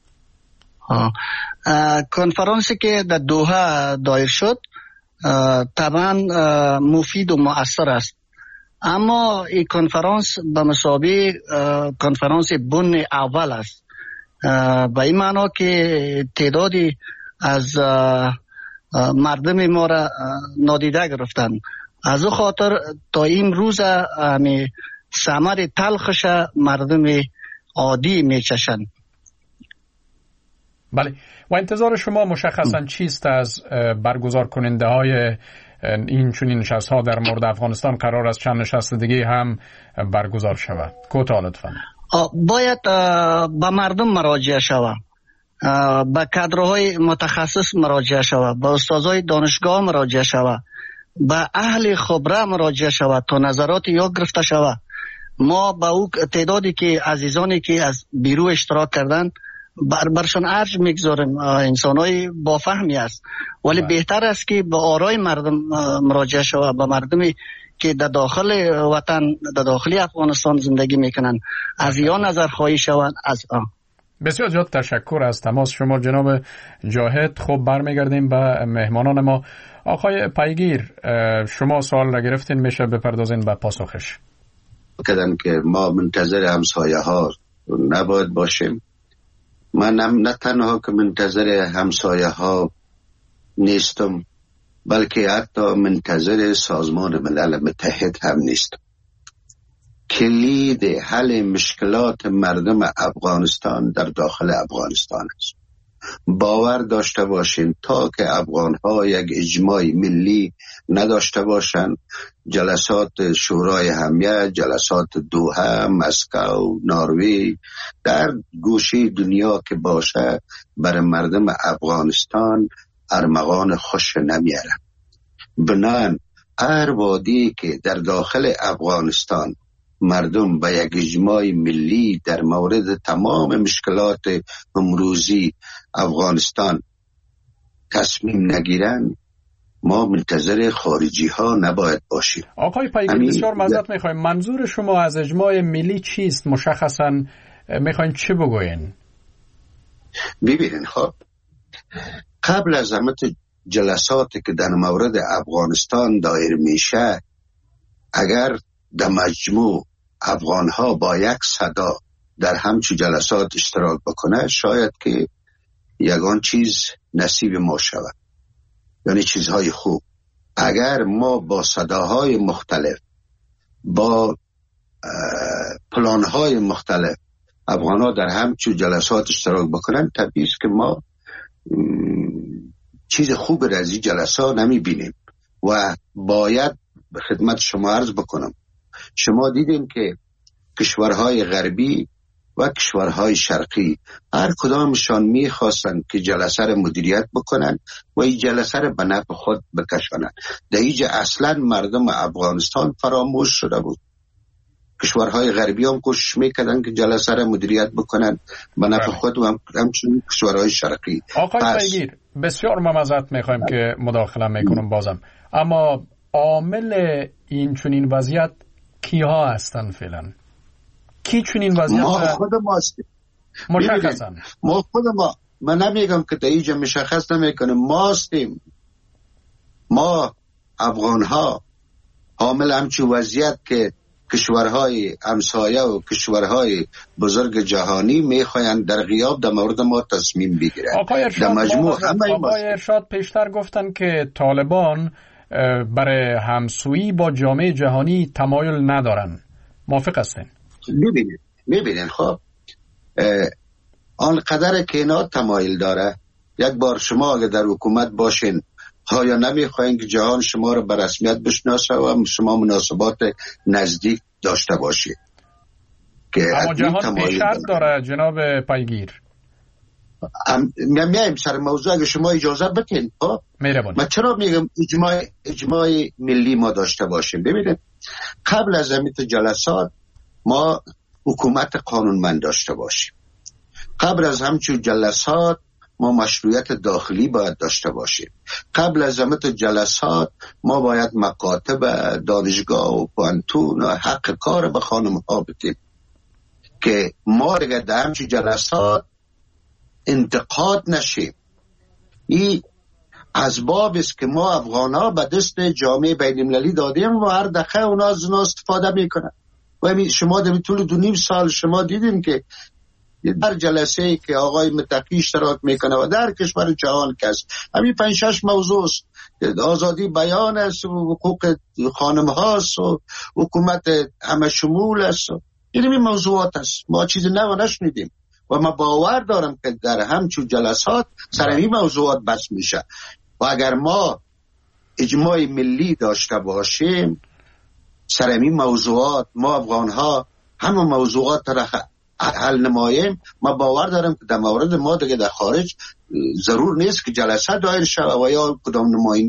کنفرانسی که در دوحه دایر شد طبعا مفید و مؤثر است، اما این کنفرانس به مثابه کنفرانس بن اول است، به این معنا که تعدادی از مردم ما را نادیده گرفتن. از او خاطر تا این روز ثمر تلخش مردم عادی میچشن. بله، و انتظار شما مشخصا چیست از برگزار کننده های این چنین نشست ها در مورد افغانستان؟ قرار است چند نشست دیگه هم برگزار شود. کوتاه لطفاً. باید به مردم مراجعه شود، به کادرهای متخصص مراجعه شود، به استادای دانشگاه مراجعه شود، به اهل خبره مراجعه شود تا نظرات یا گرفته شود. ما به او تعدادی که عزیزانی که از بیرون اشتراک کردن برشان ارج میگذاریم، انسانای با فهمی است، ولی بهتر است که به آرای مردم مراجعه شود، به مردمی که در داخل وطن، در داخل افغانستان زندگی میکنن، از یا نظر خواهی شوند از آن. بسیار زیاد تشکر از تماس شما جناب جاهد. خب برمیگردیم به مهمانان ما. آقای پیگیر، شما سوال را گرفتین، میشه بپردازین به پاسخش. کردن که ما منتظر همسایه ها نباید باشیم. من نه تنها که منتظر همسایه ها نیستم، بلکه حتی منتظر سازمان ملل متحد هم نیستم. کلید حل مشکلات مردم افغانستان در داخل افغانستان است. باور داشته باشین تا که افغان‌ها یک اجماع ملی نداشته باشند، جلسات شورای همیه، جلسات دوحه، مسکو، نروژ، در گوشه دنیا که باشه، برای مردم افغانستان ارمغان خوش نمیارن. بنان هر وادی که در داخل افغانستان مردم به یک اجماع ملی در مورد تمام مشکلات امروزی افغانستان تصمیم نگیرن، ما منتظر خارجی ها نباید باشیم. آقای پیگیر، بسیار معذرت میخوایم، منظور شما از اجماع ملی چیست؟ مشخصا میخواین چه بگوین؟ ببینین، خب قبل از همه جلساتی که در مورد افغانستان دایر میشه، اگر در مجموع افغان ها با یک صدا در همچون جلسات اشتراک بکنه، شاید که یگان چیز نصیب ما شود، یعنی چیزهای خوب. اگر ما با صداهای مختلف، با پلانهای مختلف افغان ها در همچون جلسات اشتراک بکنن، طبیعی است که ما چیز خوب را از این جلسات نمی بینیم. و باید خدمت شما عرض بکنم، شما دیدین که کشورهای غربی و کشورهای شرقی هر کدامشان میخواستن که جلسه را مدیریت بکنن و این جلسه را به نفع خود بکشانن. در اینجا اصلا مردم افغانستان فراموش شده بود. کشورهای غربی هم کوشش میکردن که جلسه را مدیریت بکنن به نفع خود و همچنین کشورهای شرقی. آقای پیگیر، بسیار معذرت میخوایم که مداخله میکنم بازم، اما عامل این چنین وضعیت کیها هستن فعلا؟ کی چنین وضعیت؟ ما خود ما هستیم. مشخصا ما خود ما، من نمیگم که در اینجا مشخص نمیکنه، ما هستیم. ما افغان ها حامل همچون وضعیت که کشورهای همسایه و کشورهای بزرگ جهانی میخواین در غیاب در مورد ما تصمیم بگیرن. آقای ارشاد پیشتر گفتن که طالبان برای همسویی با جامعه جهانی تمایل ندارن، موافق هستین؟ میبینین خب آنقدر که اینا تمایل داره، یک بار شما اگر در حکومت باشین یا نمیخواین که جهان شما رو به رسمیت بشناسه و شما مناسبات نزدیک داشته باشید. اما جهان پیشرفت داره جناب پیگیر. میایم سر موضوع اگه شما اجازه بدین. من چرا میگم اجماع ملی ما داشته باشیم؟ ببینید، قبل از همین جلسات ما حکومت قانونمند داشته باشیم. قبل از همچون جلسات ما مشروعیت داخلی باید داشته باشیم. قبل از همین جلسات ما باید مکاتب دانشگاه و پانتون و حق کار به خانم ها بدیم که ما دیگه در همچون جلسات انتقاد نشیم. این اسباب است که ما افغان ها به دست جامعه بین المللی دادیم و هر دقیقه اونا از اونا استفاده میکنن. و شما در طول 2.5 سال شما دیدین که در جلسه ای که آقای متقی اشتراک میکنه و در کشور جهان کس همین 5-6 موضوع است. آزادی بیان است و حقوق خانم هاست و حکومت همه شمول است. این موضوعات است. ما چیز نو نشنیدیم و ما باور دارم که در همچون جلسات سر این موضوعات بس میشه. و اگر ما اجماع ملی داشته باشیم سر این موضوعات، ما افغان ها همه موضوعات را حل نماییم، ما باور دارم که در مورد ما دیگه در خارج ضرور نیست که جلسه دایر شود و یا کدام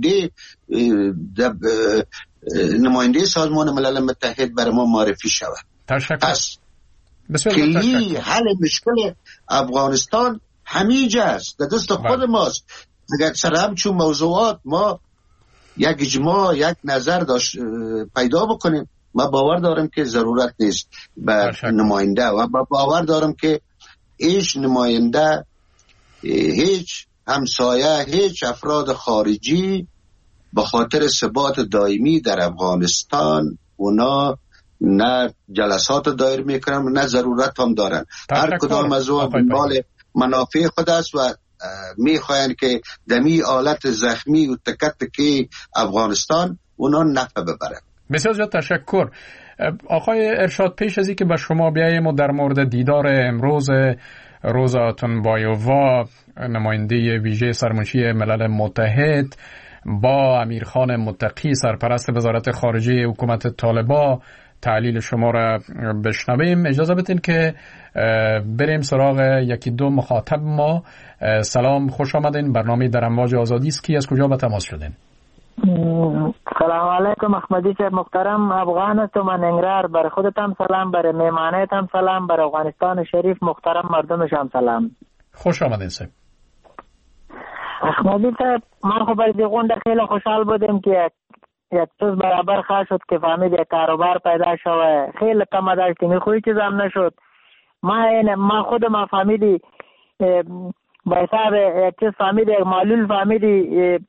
نماینده سازمان ملل متحد برای ما معرفی شود. پس کلی حل مشکل افغانستان همیجا است، در دست خود ماست. اگر سر همچون موضوعات ما یک اجماع، یک نظر پیدا بکنیم، ما باور دارم که ضرورت نیست به نماینده و باور دارم که هیچ نماینده، هیچ همسایه، هیچ افراد خارجی به خاطر ثبات دائمی در افغانستان اونا نه جلسات دایر میکنن نه ضرورت هم دارن. هر کدام از اون دنبال منافع خود است و میخواین که دمی آلت زخمی و تکتکی افغانستان اونا نفع ببرن. بسیار زیاد تشکر. آقای ارشاد، پیش از این که به شما بیاییم و در مورد دیدار امروز روزا تنبایووا نماینده ویژه سرمنشی ملل متحد با امیرخان متقی سرپرست وزارت خارجه حکومت طالبان تحلیل شما را بشنویم، اجازه بدین که بریم سراغ یکی دو مخاطب ما. سلام، خوش آمدین. برنامه در امواج آزادی است. کی از کجا به تماس شدین؟ سلام علیکم احمدی صاحب محترم، افغان هستم من انگرار. برای خودتم سلام، برای مهمانیتم سلام، برای افغانستان شریف محترم مردمشم سلام. خوش آمدین صاحب. احمدی صاحب، من خب از غونډه خیلی خوشحال بودم که یک چیز برابر خواه شد که فهمید یک کاروبار پیدا شده. خیلی کم داشتیم، خوی چیز هم نشد. ما خودم فهمیدی به حساب یک چیز فهمیدی، یک معلول فهمیدی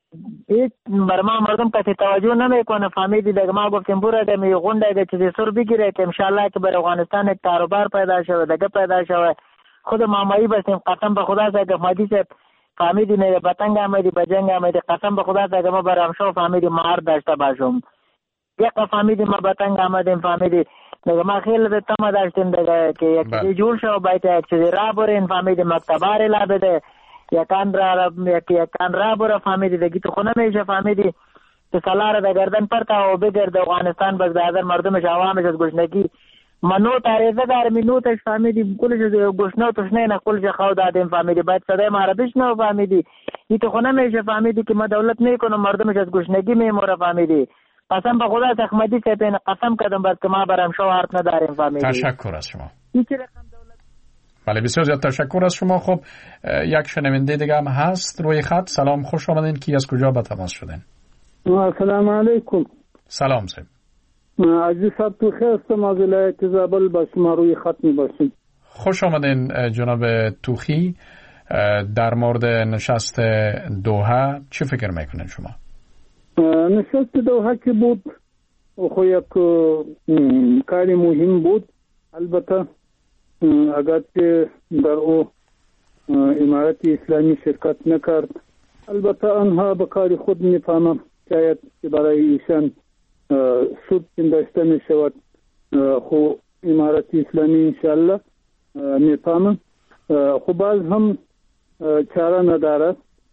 هیچ بر ما مردم کسی توجه نمیکنه. فهمیدی دیگه ما گفتیم برو دمی غونده که چیزی سر بگیره که انشالله که بر افغانستان یک کاروبار پیدا شوه دیگه پیدا شوه. خود مامایی بستیم قسم به خدا که مادی سے فهمیدی نه بتنگ آمدی به جنگ آمدی قسم به خدا که ما برام شو فهمیدی مار داشته باشم. یک فهمیدی ما بتنگ آمدیم فهمیدی دیگه ما خیلی به تما داشتیم دیگه که یک چیزی جور شو باید یک چیزی را برین فهمیدی مکتباری لا بده یکان را برا فهمیدی دیگه تو خونه میشه فهمیدی که سلاره در گردن پرتا و بگرد افغانستان بس به مردمش عوامش از گشنگی منو تاریزه دار منوتش فهمیدی کلش گشنه تشنه نه کلش خو دادیم فهمیدی باید صدای ما عربیش نه فهمیدی این تو خونه میشه فهمیدی که ما دولت نکنم مردمش از گشنگی میموره فهمیدی. قسم به خدا تخمدی که بین قسم کردم بس که ما برام شو حرف نداریم فهمیدی. تشکر از شما. بله بسیار زیاد تشکر از شما. خب یک شنونده دیگه هم هست روی خط. سلام خوش آمدین. کی از کجا به تماس شدین؟ السلام علیکم. سلام صاحب. عزیز صاحب تو خیر هستم از ولایت زابل با شما روی خط میباشیم. خوش آمدین جناب توخی. در مورد نشست دوحه چی فکر میکنین شما؟ نشست دوحه که بود خو یک کاری مهم بود. البته اگر که در او امارت اسلامی شرکت نکرد البته آنها به کار خود میفهمم شاید که برای ایشان سود پنداشته می شود خو امارت اسلامی انشاءالله میفهمم خو باز هم چاره نداره.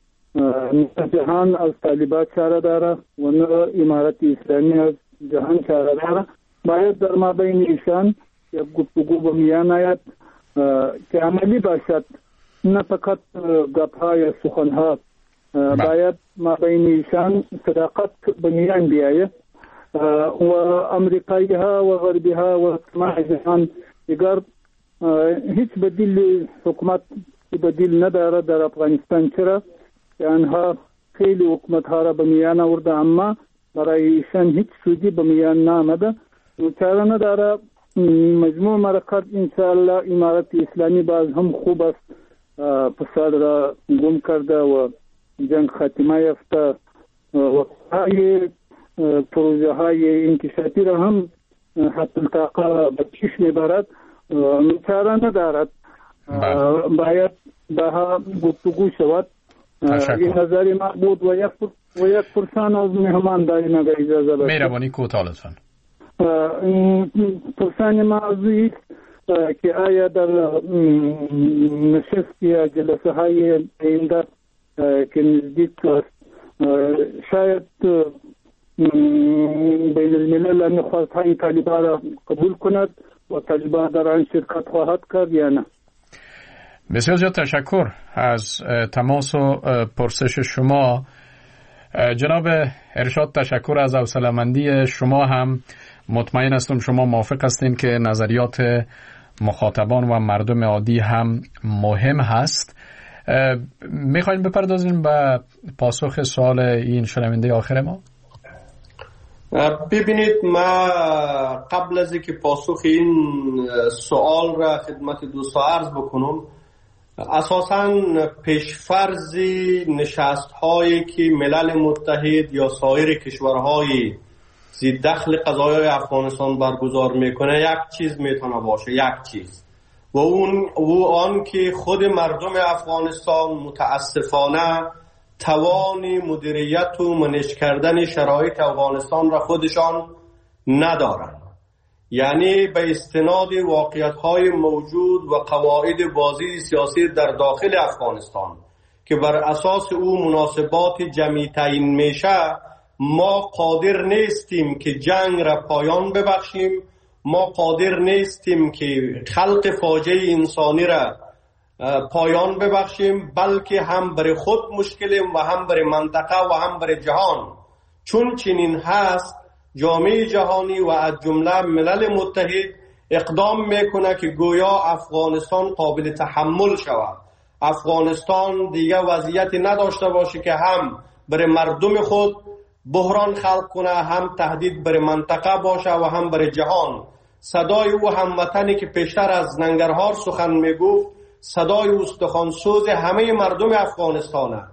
جهان از طالبات چاره داره و نه امارت اسلامی از جهان چاره داره. باید در مابین ایشان یک گفتگو به میان آید که عملی باشد نه فقط گپ‌ها یا سخن‌ها. باید مابین ایشان صداقت به میان بیاید و امریکایی ها و غربی ها و تمام جهان دیگر هیچ بدیل حکومت بدیل نداره در افغانستان. چرا آنها خیلی حکومت ها را به میان آورده اما برای ایشان هیچ سودی به میان نآمده. چاره نداره. مجموع مرکز انشاءالله امارت اسلامی باز هم خوب است فساد را گم کرده و جنگ خاتمه یافته و پروژه های انکشافی را هم حتی الطاقه به پیش میبرد. چاره ندارد. باید به گفتگو شود. این نظری ما بود و یک پرسان از مهمان داریم اگر اجازه بدید. مهربانی کوتاه لطفاً. پرسان موضوعی که آیا در نشست یا جلسه های آینده که نزدیک است شاید بین الملل نخواست های طالبان را قبول کند و طالبان در آن شرکت خواهد کرد یا نه؟ بسیار زیاد تشکر از تماس و پرسش شما جناب ارشاد. تشکر از حوصله‌مندی شما. هم مطمئن هستم شما موافق هستین که نظریات مخاطبان و مردم عادی هم مهم هست. میخواین بپردازیم به پاسخ سوال این شنونده آخر ما؟ ببینید ما قبل از اینکه پاسخ این سوال را خدمت دوستان عرض بکنم اساساً پیشفرض نشست هایی که ملل متحد یا سایر کشورهای زیر دخل قضایای افغانستان برگزار میکنه یک چیز میتونه باشه، یک چیز و آن که خود مردم افغانستان متاسفانه توان مدیریت و منیج کردن شرایط افغانستان را خودشان ندارند. یعنی به استناد واقعیت‌های موجود و قواعد بازی سیاسی در داخل افغانستان که بر اساس او مناسبات جمعی تعیین میشه، ما قادر نیستیم که جنگ را پایان ببخشیم. ما قادر نیستیم که خلق فاجعه انسانی را پایان ببخشیم، بلکه هم برای خود مشکلیم و هم برای منطقه و هم برای جهان. چون چنین هست جامعه جهانی و از جمله ملل متحد اقدام میکنه که گویا افغانستان قابل تحمل شود. افغانستان دیگه وضعیتی نداشته باشه که هم برای مردم خود بحران خلق کنه، هم تهدید برای منطقه باشه و هم برای جهان. صدای او هموطنی که پیشتر از ننگرهار سخن میگفت صدای استخوانسوز همه مردم افغانستانه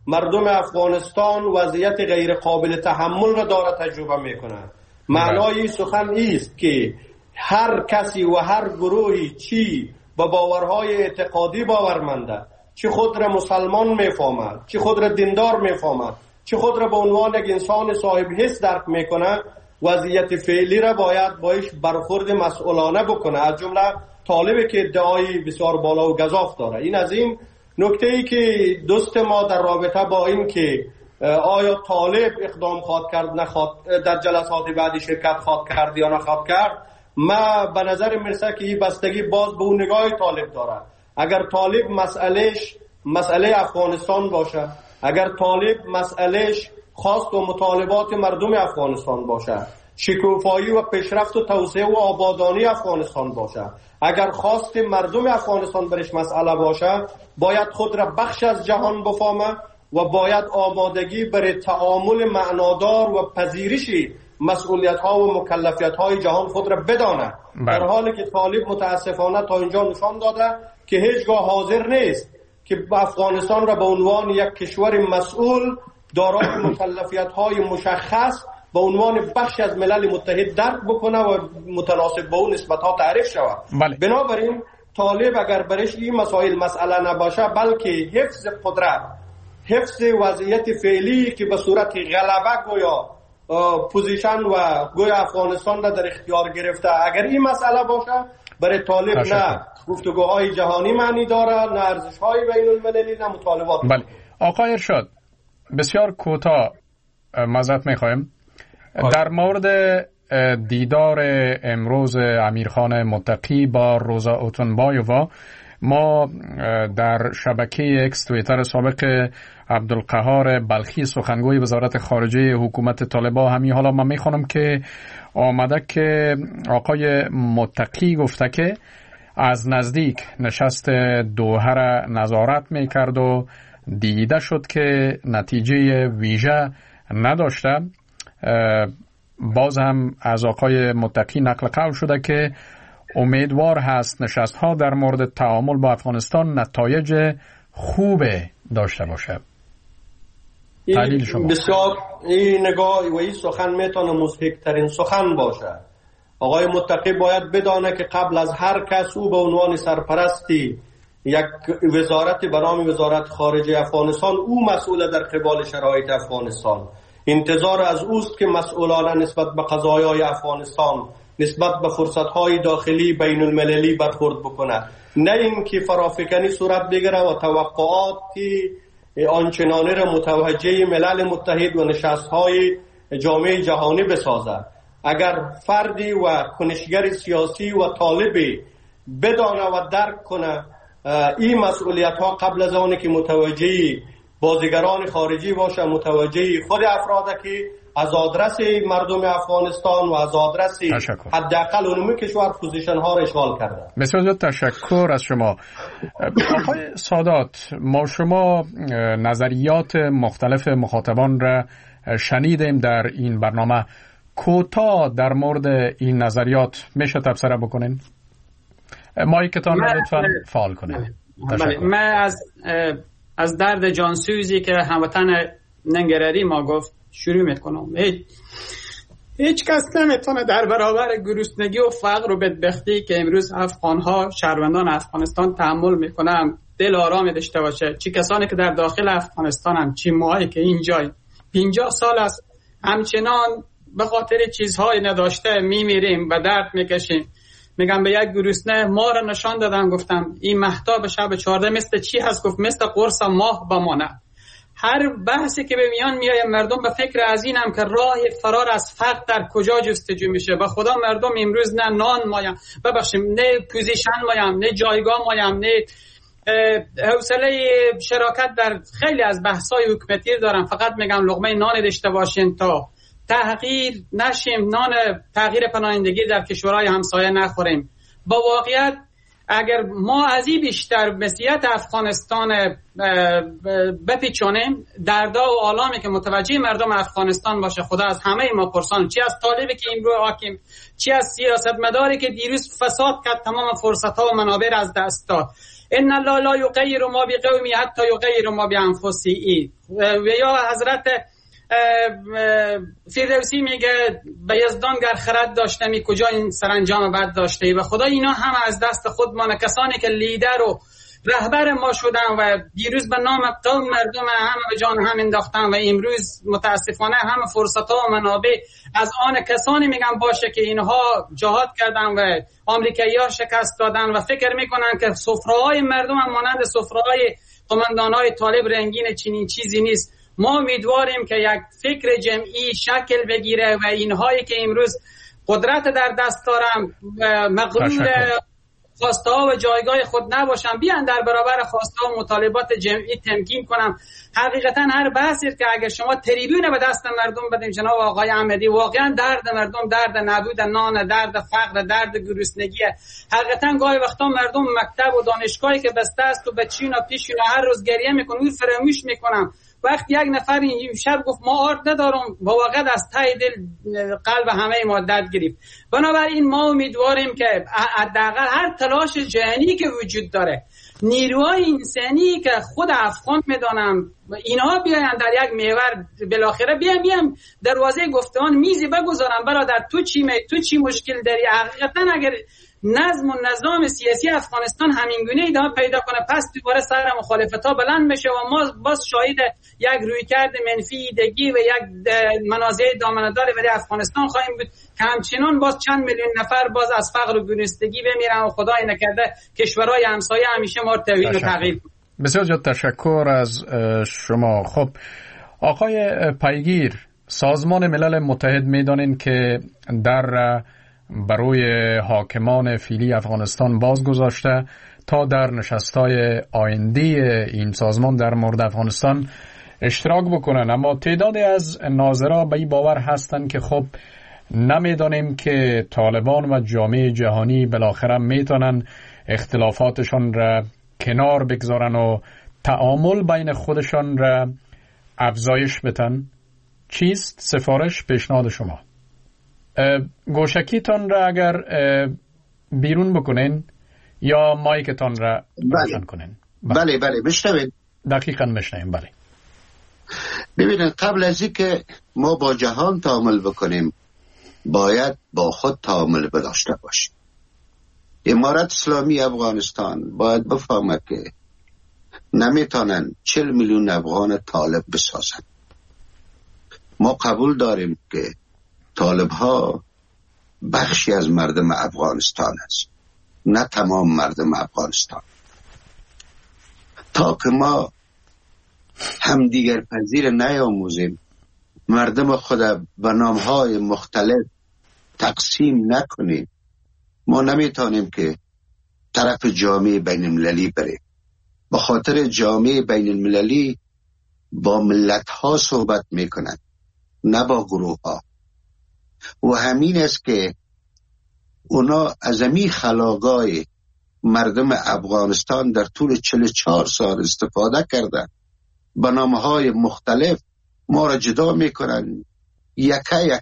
مردم افغانستان وضعیت غیر قابل تحمل را داره تجربه میکنه. معنای سخن است که هر کسی و هر گروهی چی به باورهای اعتقادی باورمنده، چی خود را مسلمان میفهمد، چی خود را دیندار میفهمد، چی خود را به عنوان یک انسان صاحب حس درک میکنه، وضعیت فعلی را باید باش برخورد مسئولانه بکنه. از جمله طالبی که ادعای بسیار بالا و گزاف داره. این از این نکته ای که دوست ما در رابطه با این که آیا طالب اقدام خواهد کرد نخواهد، در جلسات بعدی شرکت خواهد کرد یا نخواهد کرد، ما به نظر میرسه که این بستگی باز به اون نگاه طالب داره. اگر طالب مسئله افغانستان باشه، اگر طالب مسئلهش خواست و مطالبات مردم افغانستان باشه، شکوفایی و پیشرفت و توسعه و آبادانی افغانستان باشه، اگر خواست مردم افغانستان برش مسئله باشه، باید خود را بخش از جهان بفهمه و باید آمادگی برای تعامل معنادار و پذیرش مسئولیت ها و مکلفیت های جهان خود را بدانه. در حالی که طالب متاسفانه تا اینجا نشان داده که هیچگاه حاضر نیست که افغانستان را به عنوان یک کشور مسئول دارای مکلفیت های مشخص به عنوان بخش از ملل متحد درک بکنه و متناسب با اون نسبت ها تعریف شود. بنابراین طالب اگر برش این مسئله نباشه، بلکه حفظ قدرت، حفظ وضعیت فعلی که به صورت غلبه گویا پوزیشن و گویا افغانستان را در اختیار گرفته، اگر این مسئله باشه برای طالب نه گفتگوهای جهانی معنی داره، نه ارزش‌های بین المللی، نه مطالبات. بله آقای ارشاد، بسیار کوتاه معذرت می‌خوایم در مورد دیدار امروز امیرخان متقی با روزا اوتونبایووا. ما در شبکه اکس توییتر سابق عبدالقهار بلخی سخنگوی وزارت خارجه حکومت طالبان همین حالا من میخوانم که آمده که آقای متقی گفته که از نزدیک نشست دوحه را نظارت میکرد و دیده شد که نتیجه ویژه نداشته. باز هم از آقای متقی نقل قول شده که امیدوار هست نشست ها در مورد تعامل با افغانستان نتایج خوب داشته باشه. تحلیل شما. بسیار این نگاه و این سخن میتونه مضحک ترین سخن باشه. آقای متقی باید بدانه که قبل از هر کس او به عنوان سرپرستی یک وزارت به نام وزارت خارجه افغانستان او مسئول در قبال شرایط افغانستان. انتظار از اوست که مسئولانه نسبت به قضایای افغانستان، نسبت به فرصت‌های داخلی بین المللی برخورد بکنه، نه اینکه فرافکنی صورت بگیره و توقعاتی آنچنانی را متوجه ملل متحد و نشست‌های جامعه جهانی بسازه. اگر فردی و کنشگر سیاسی و طالبی بدانه و درک کنه این مسئولیت‌ها قبل از آنی که متوجه بازیگران خارجی باشه، متوجه خود افراد که از آدرس مردم افغانستان و از آدرس حداقل علوم کشور پوزیشن ها را اشغال کرده. بسیار تشکر از شما. آقای سادات، ما شما نظریات مختلف مخاطبان را شنیدیم در این برنامه. کوتاه در مورد این نظریات میشه تبصره بکنین؟ مایکتان را لطفاً فعال کنید. من از درد جانسوزی که هموطن ننگرری ما گفت شروع میکنم. هیچ کس نمیتونه در برابر گرسنگی و فقر و بدبختی که امروز افغانها، شهروندان افغانستان تحمل میکنن دل آرامی داشته باشه. چی کسانی که در داخل افغانستان هم، چی ماهایی که اینجای 50 سال است همچنان به خاطر چیزهای نداشته میمیریم و درد میکشیم. میگم به یک گرسنه ما را نشان دادن، گفتم این مهتاب شب 14 مثل چی هست؟ گفت مثل قرص ماه بمانه. هر بحثی که به میان میایه مردم به فکر از اینم که راه فرار از فقر در کجا جستجو میشه. به خدا مردم امروز نه نان مایم، ببخشیم، نه پوزیشن مایم، نه جایگاه مایم، نه حوصله شراکت در خیلی از بحث‌های حکومتی دارن. فقط میگم لقمه نان داشته باشین تا تغییر نشیم، نان تغییر پناهندگی در کشورهای همسایه نخوریم. با واقعیت اگر ما از این بیشتر مسئولیت افغانستان بپیچونیم، دردا و آلامی که متوجه مردم افغانستان باشه، خدا از همه ما پرسان، چی از طالبی که امروز حاکم، چی از سیاستمداری که دیروز فساد کرد، تمام فرصت‌ها و منابع از دست داد. ان الله لا یغیر ما بقوم حتی یغیر ما بانفسهم. و یا حضرت فردوسی میگه به یزدان گر خرد داشته می کجا این سرانجام بد داشته. و خدا اینا هم از دست خود ما، کسانی که لیدر و رهبر ما شدن و دیروز به نام قوم مردم همه به جان هم انداختن و امروز متاسفانه همه فرصت ها و منابع از آن کسانی میگن باشه که اینها جهاد کردن و آمریکایی ها شکست دادن و فکر میکنن که سفره‌های مردم هم مانند سفره‌های قماندان‌های طالب رنگین چنین چیزی نیست. ما امیدواریم که یک فکر جمعی شکل بگیره و اینهایی که امروز قدرت در دست دارن مغرور خواسته ها و جایگاه خود نباشن، بیان در برابر خواسته ها و مطالبات جمعی تمکین کنم. حقیقتا هر بحثی که اگر شما تریبیون به دست مردم بدیم جناب آقای احمدی، واقعا درد مردم درد نبود نان، درد فقر، درد گرسنگی. حقیقتا گاهی وقتا مردم مکتب و دانشگاهی که بسته است و بچین و پیشین هر روز گریه میکنن، اون فراموش میکنم. وقتی یک نفر این شب گفت ما آرد ندارم، با واقع از ته دل قلب همه ما درد گرفت. بنابراین ما امیدواریم که حداقل هر تلاش جهانی که وجود داره، نیروهای انسانی که خود افغان میدانم اینها بیاین در یک محور بالاخره بیام دروازه گفتمان میزی بگذارن برادر تو چی مشکل داری. حقیقتا اگر نظم و نظام سیاسی افغانستان همینگونه ادامه پیدا کنه، پس دوباره سر مخالفت ها بلند بشه و ما باز شاهد یک رویکرد منفی دگی و یک منازع دامنه‌دار برای افغانستان خواهیم بود که همچنان باز چند میلیون نفر باز از فقر و گرسنگی بمیرن و خدای نکرده کشورهای همسایه همیشه ما رو توهین و تغییر. بسیار زیاد تشکر از شما. خب آقای پیگیر، سازمان ملل متحد میدانین که در برای حاکمان فعلی افغانستان باز گذاشته تا در نشست‌های آیندی این سازمان در مورد افغانستان اشتراک بکنن، اما تعدادی از ناظرها به این باور هستند که خب نمیدانیم که طالبان و جامعه جهانی بالاخره میتونن اختلافاتشان را کنار بگذارن و تعامل بین خودشان را افزایش بدن. چیست سفارش پیشنهاد شما؟ گوشکیتان را اگر بیرون بکنین یا مایکتان را روشن کنین. بله بشنوید. دقیقاً بشنویم. بله. ببینید، قبل از اینکه ما با جهان تعامل بکنیم باید با خود تعامل داشته باشیم. امارت اسلامی افغانستان باید بفهمه که نمیتونن 40 میلیون افغان طالب بسازن. ما قبول داریم که طالب ها بخشی از مردم افغانستان است، نه تمام مردم افغانستان. تا که ما همدیگر پذیر نیاموزیم، مردم خود به نامهای مختلف تقسیم نکنیم، ما نمیتونیم که طرف جامعه بین المللی بریم. به خاطر جامعه بین المللی با ملت ها صحبت میکنند، نه با گروه ها. و همین است که اونا از امی خلاقای مردم افغانستان در طول 44 سال استفاده کردن، به نامهای مختلف ما را جدا میکنن، یکه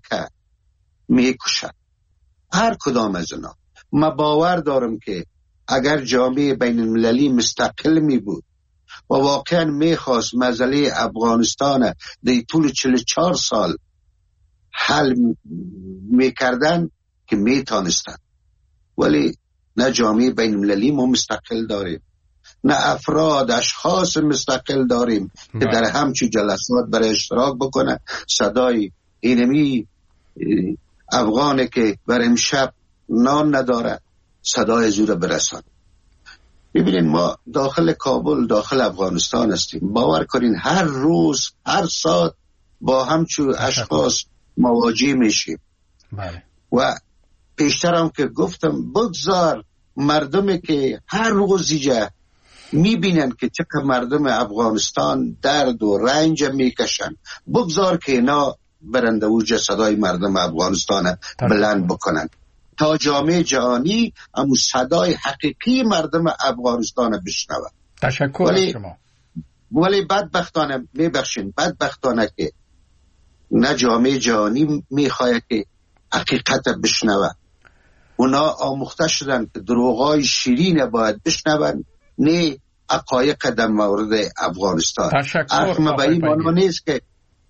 میکشن هر کدام از اونا. ما باور دارم که اگر جامعه بین المللی مستقل می بود و واقعا میخواست مسئله افغانستان در طول 44 سال حل میکردن که میتونستن، ولی نه جامعه بین المللی ما مستقل داریم، نه افراد اشخاص مستقل داریم که در همچون جلسات برای اشتراک بکنه. صدای اینمی افغانه که بر امشب نان نداره صدای زور برسان. ببینید، ما داخل کابل، داخل افغانستان هستیم. باور کنین هر روز هر ساعت با همچون اشخاص مواجه میشیم. و پیشتر هم که گفتم بگذار مردمی که هر روز اینجا میبینن که چقدر مردم افغانستان درد و رنج میکشن، بگذار که اینا برنده و صدای مردم افغانستان بلند بکنن تا جامعه جهانی همون صدای حقیقی مردم افغانستان بشنوه. تشکر از شما. ولی بدبختانه بدبختانه که نه جامعه جهانی میخواه که حقیقت بشنوه. اونا آموخته شدن که دروغای شیرین باید بشنون نه حقایق در مورد افغانستان. حرف ما به این معنی نیست که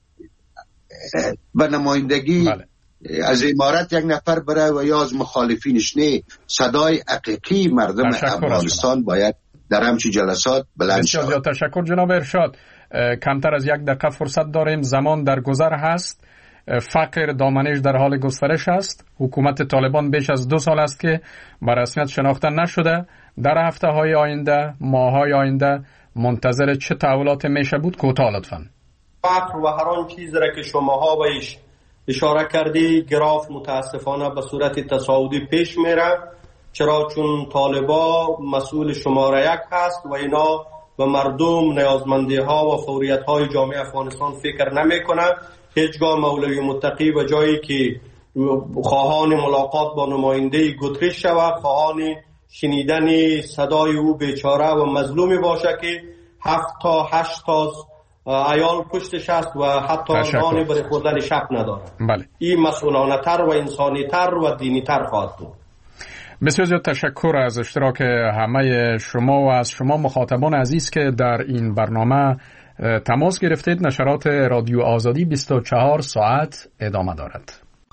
به نمایندگی از امارت یک نفر بره و یا از مخالفینش. نه، صدای حقیقی مردم افغانستان باید در همچین جلسات بلند شود. بسیار تشکر جناب ارشاد. کمتر از 1 دقیقه فرصت داریم. زمان در گذر هست. فقر دامنش در حال گسترش است. حکومت طالبان بیش از 2 سال است که به رسمیت شناخته نشده. در هفته های آینده، ماه های آینده منتظر چه تحولاتی میشه بود؟ کوتاه لطفاً. فقر و هر آن چیزی را که شماها بهش اشاره کردی، گراف متاسفانه به صورت تصاعدی پیش میره. چرا؟ چون طالبا مسئول شماره 1 هست و اینا به مردم نیازمندی ها و فوریت های جامعه افغانستان فکر نمیکنه. هیچگاه مولوی متقی به جایی که خواهان ملاقات با نماینده گوترش شود، خواهان شنیدن صدای او بیچاره و مظلومی باشه که 7 تا 8 تا عیال پشتش است و حتی نان برای خوردن شب نداره. بله. این مسئولانه تر و انسانی تر و دینی تر خواهد بود. بسیار زیاد تشکر از اشتراک همه شما و از شما مخاطبان عزیز که در این برنامه تماس گرفتید. نشرات رادیو آزادی 24 ساعت ادامه دارد.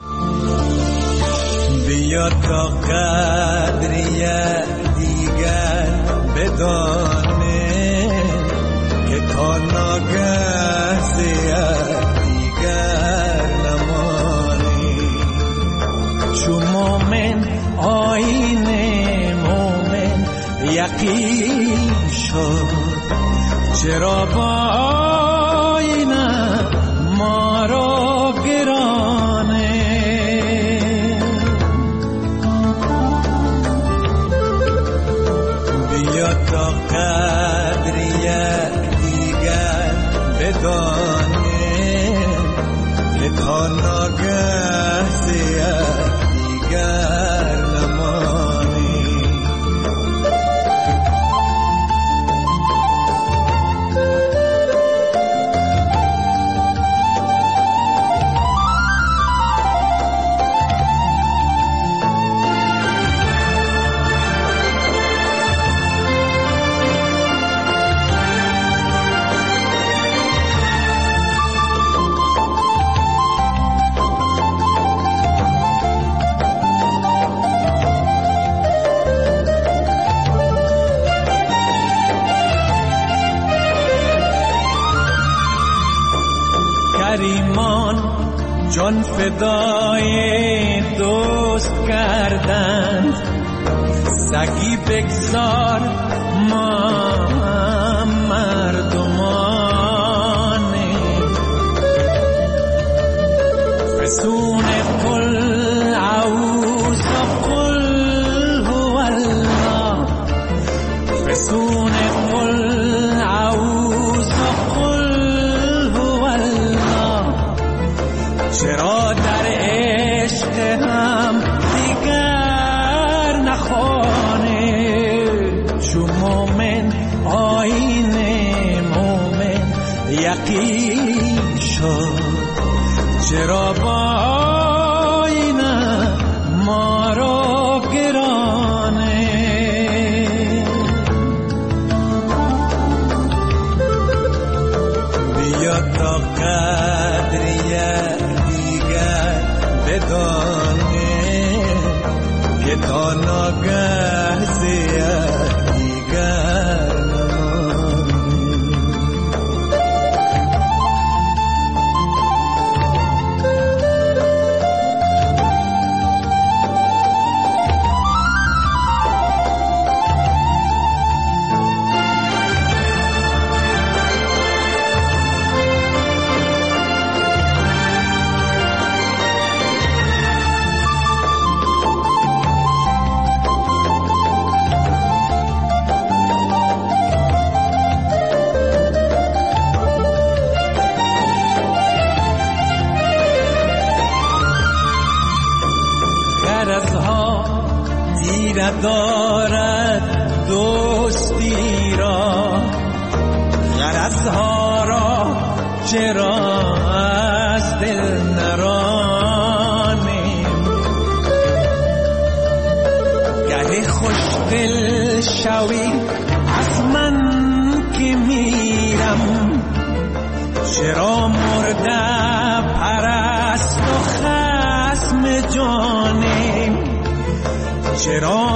بیا تا قدری دیگر بدانه که تا ناگه دیگر نمانی. چو مومن آیین مومن یقین شد، چرا با آینه ما را گرانه. بیا تا قدری دیگر بدانه که تا ناگه دیگر نمانی. جان فدای دوست کردند، سگی بگذار ما مردمانه. فسون قل عوض قل هو الله، فسون قل عوض قل هو الله. چرا در عشق هم دیگر نخوانه؟ چو مومن آیین مومن یقین شد، چرا با آینه ما را گرانه. بیا تا قدری بدانه که تا ناگه دیگر نمانی. دارد دوستی را، غرضها را چرا از دل نرانیم. گه خوش دل شوی از چرا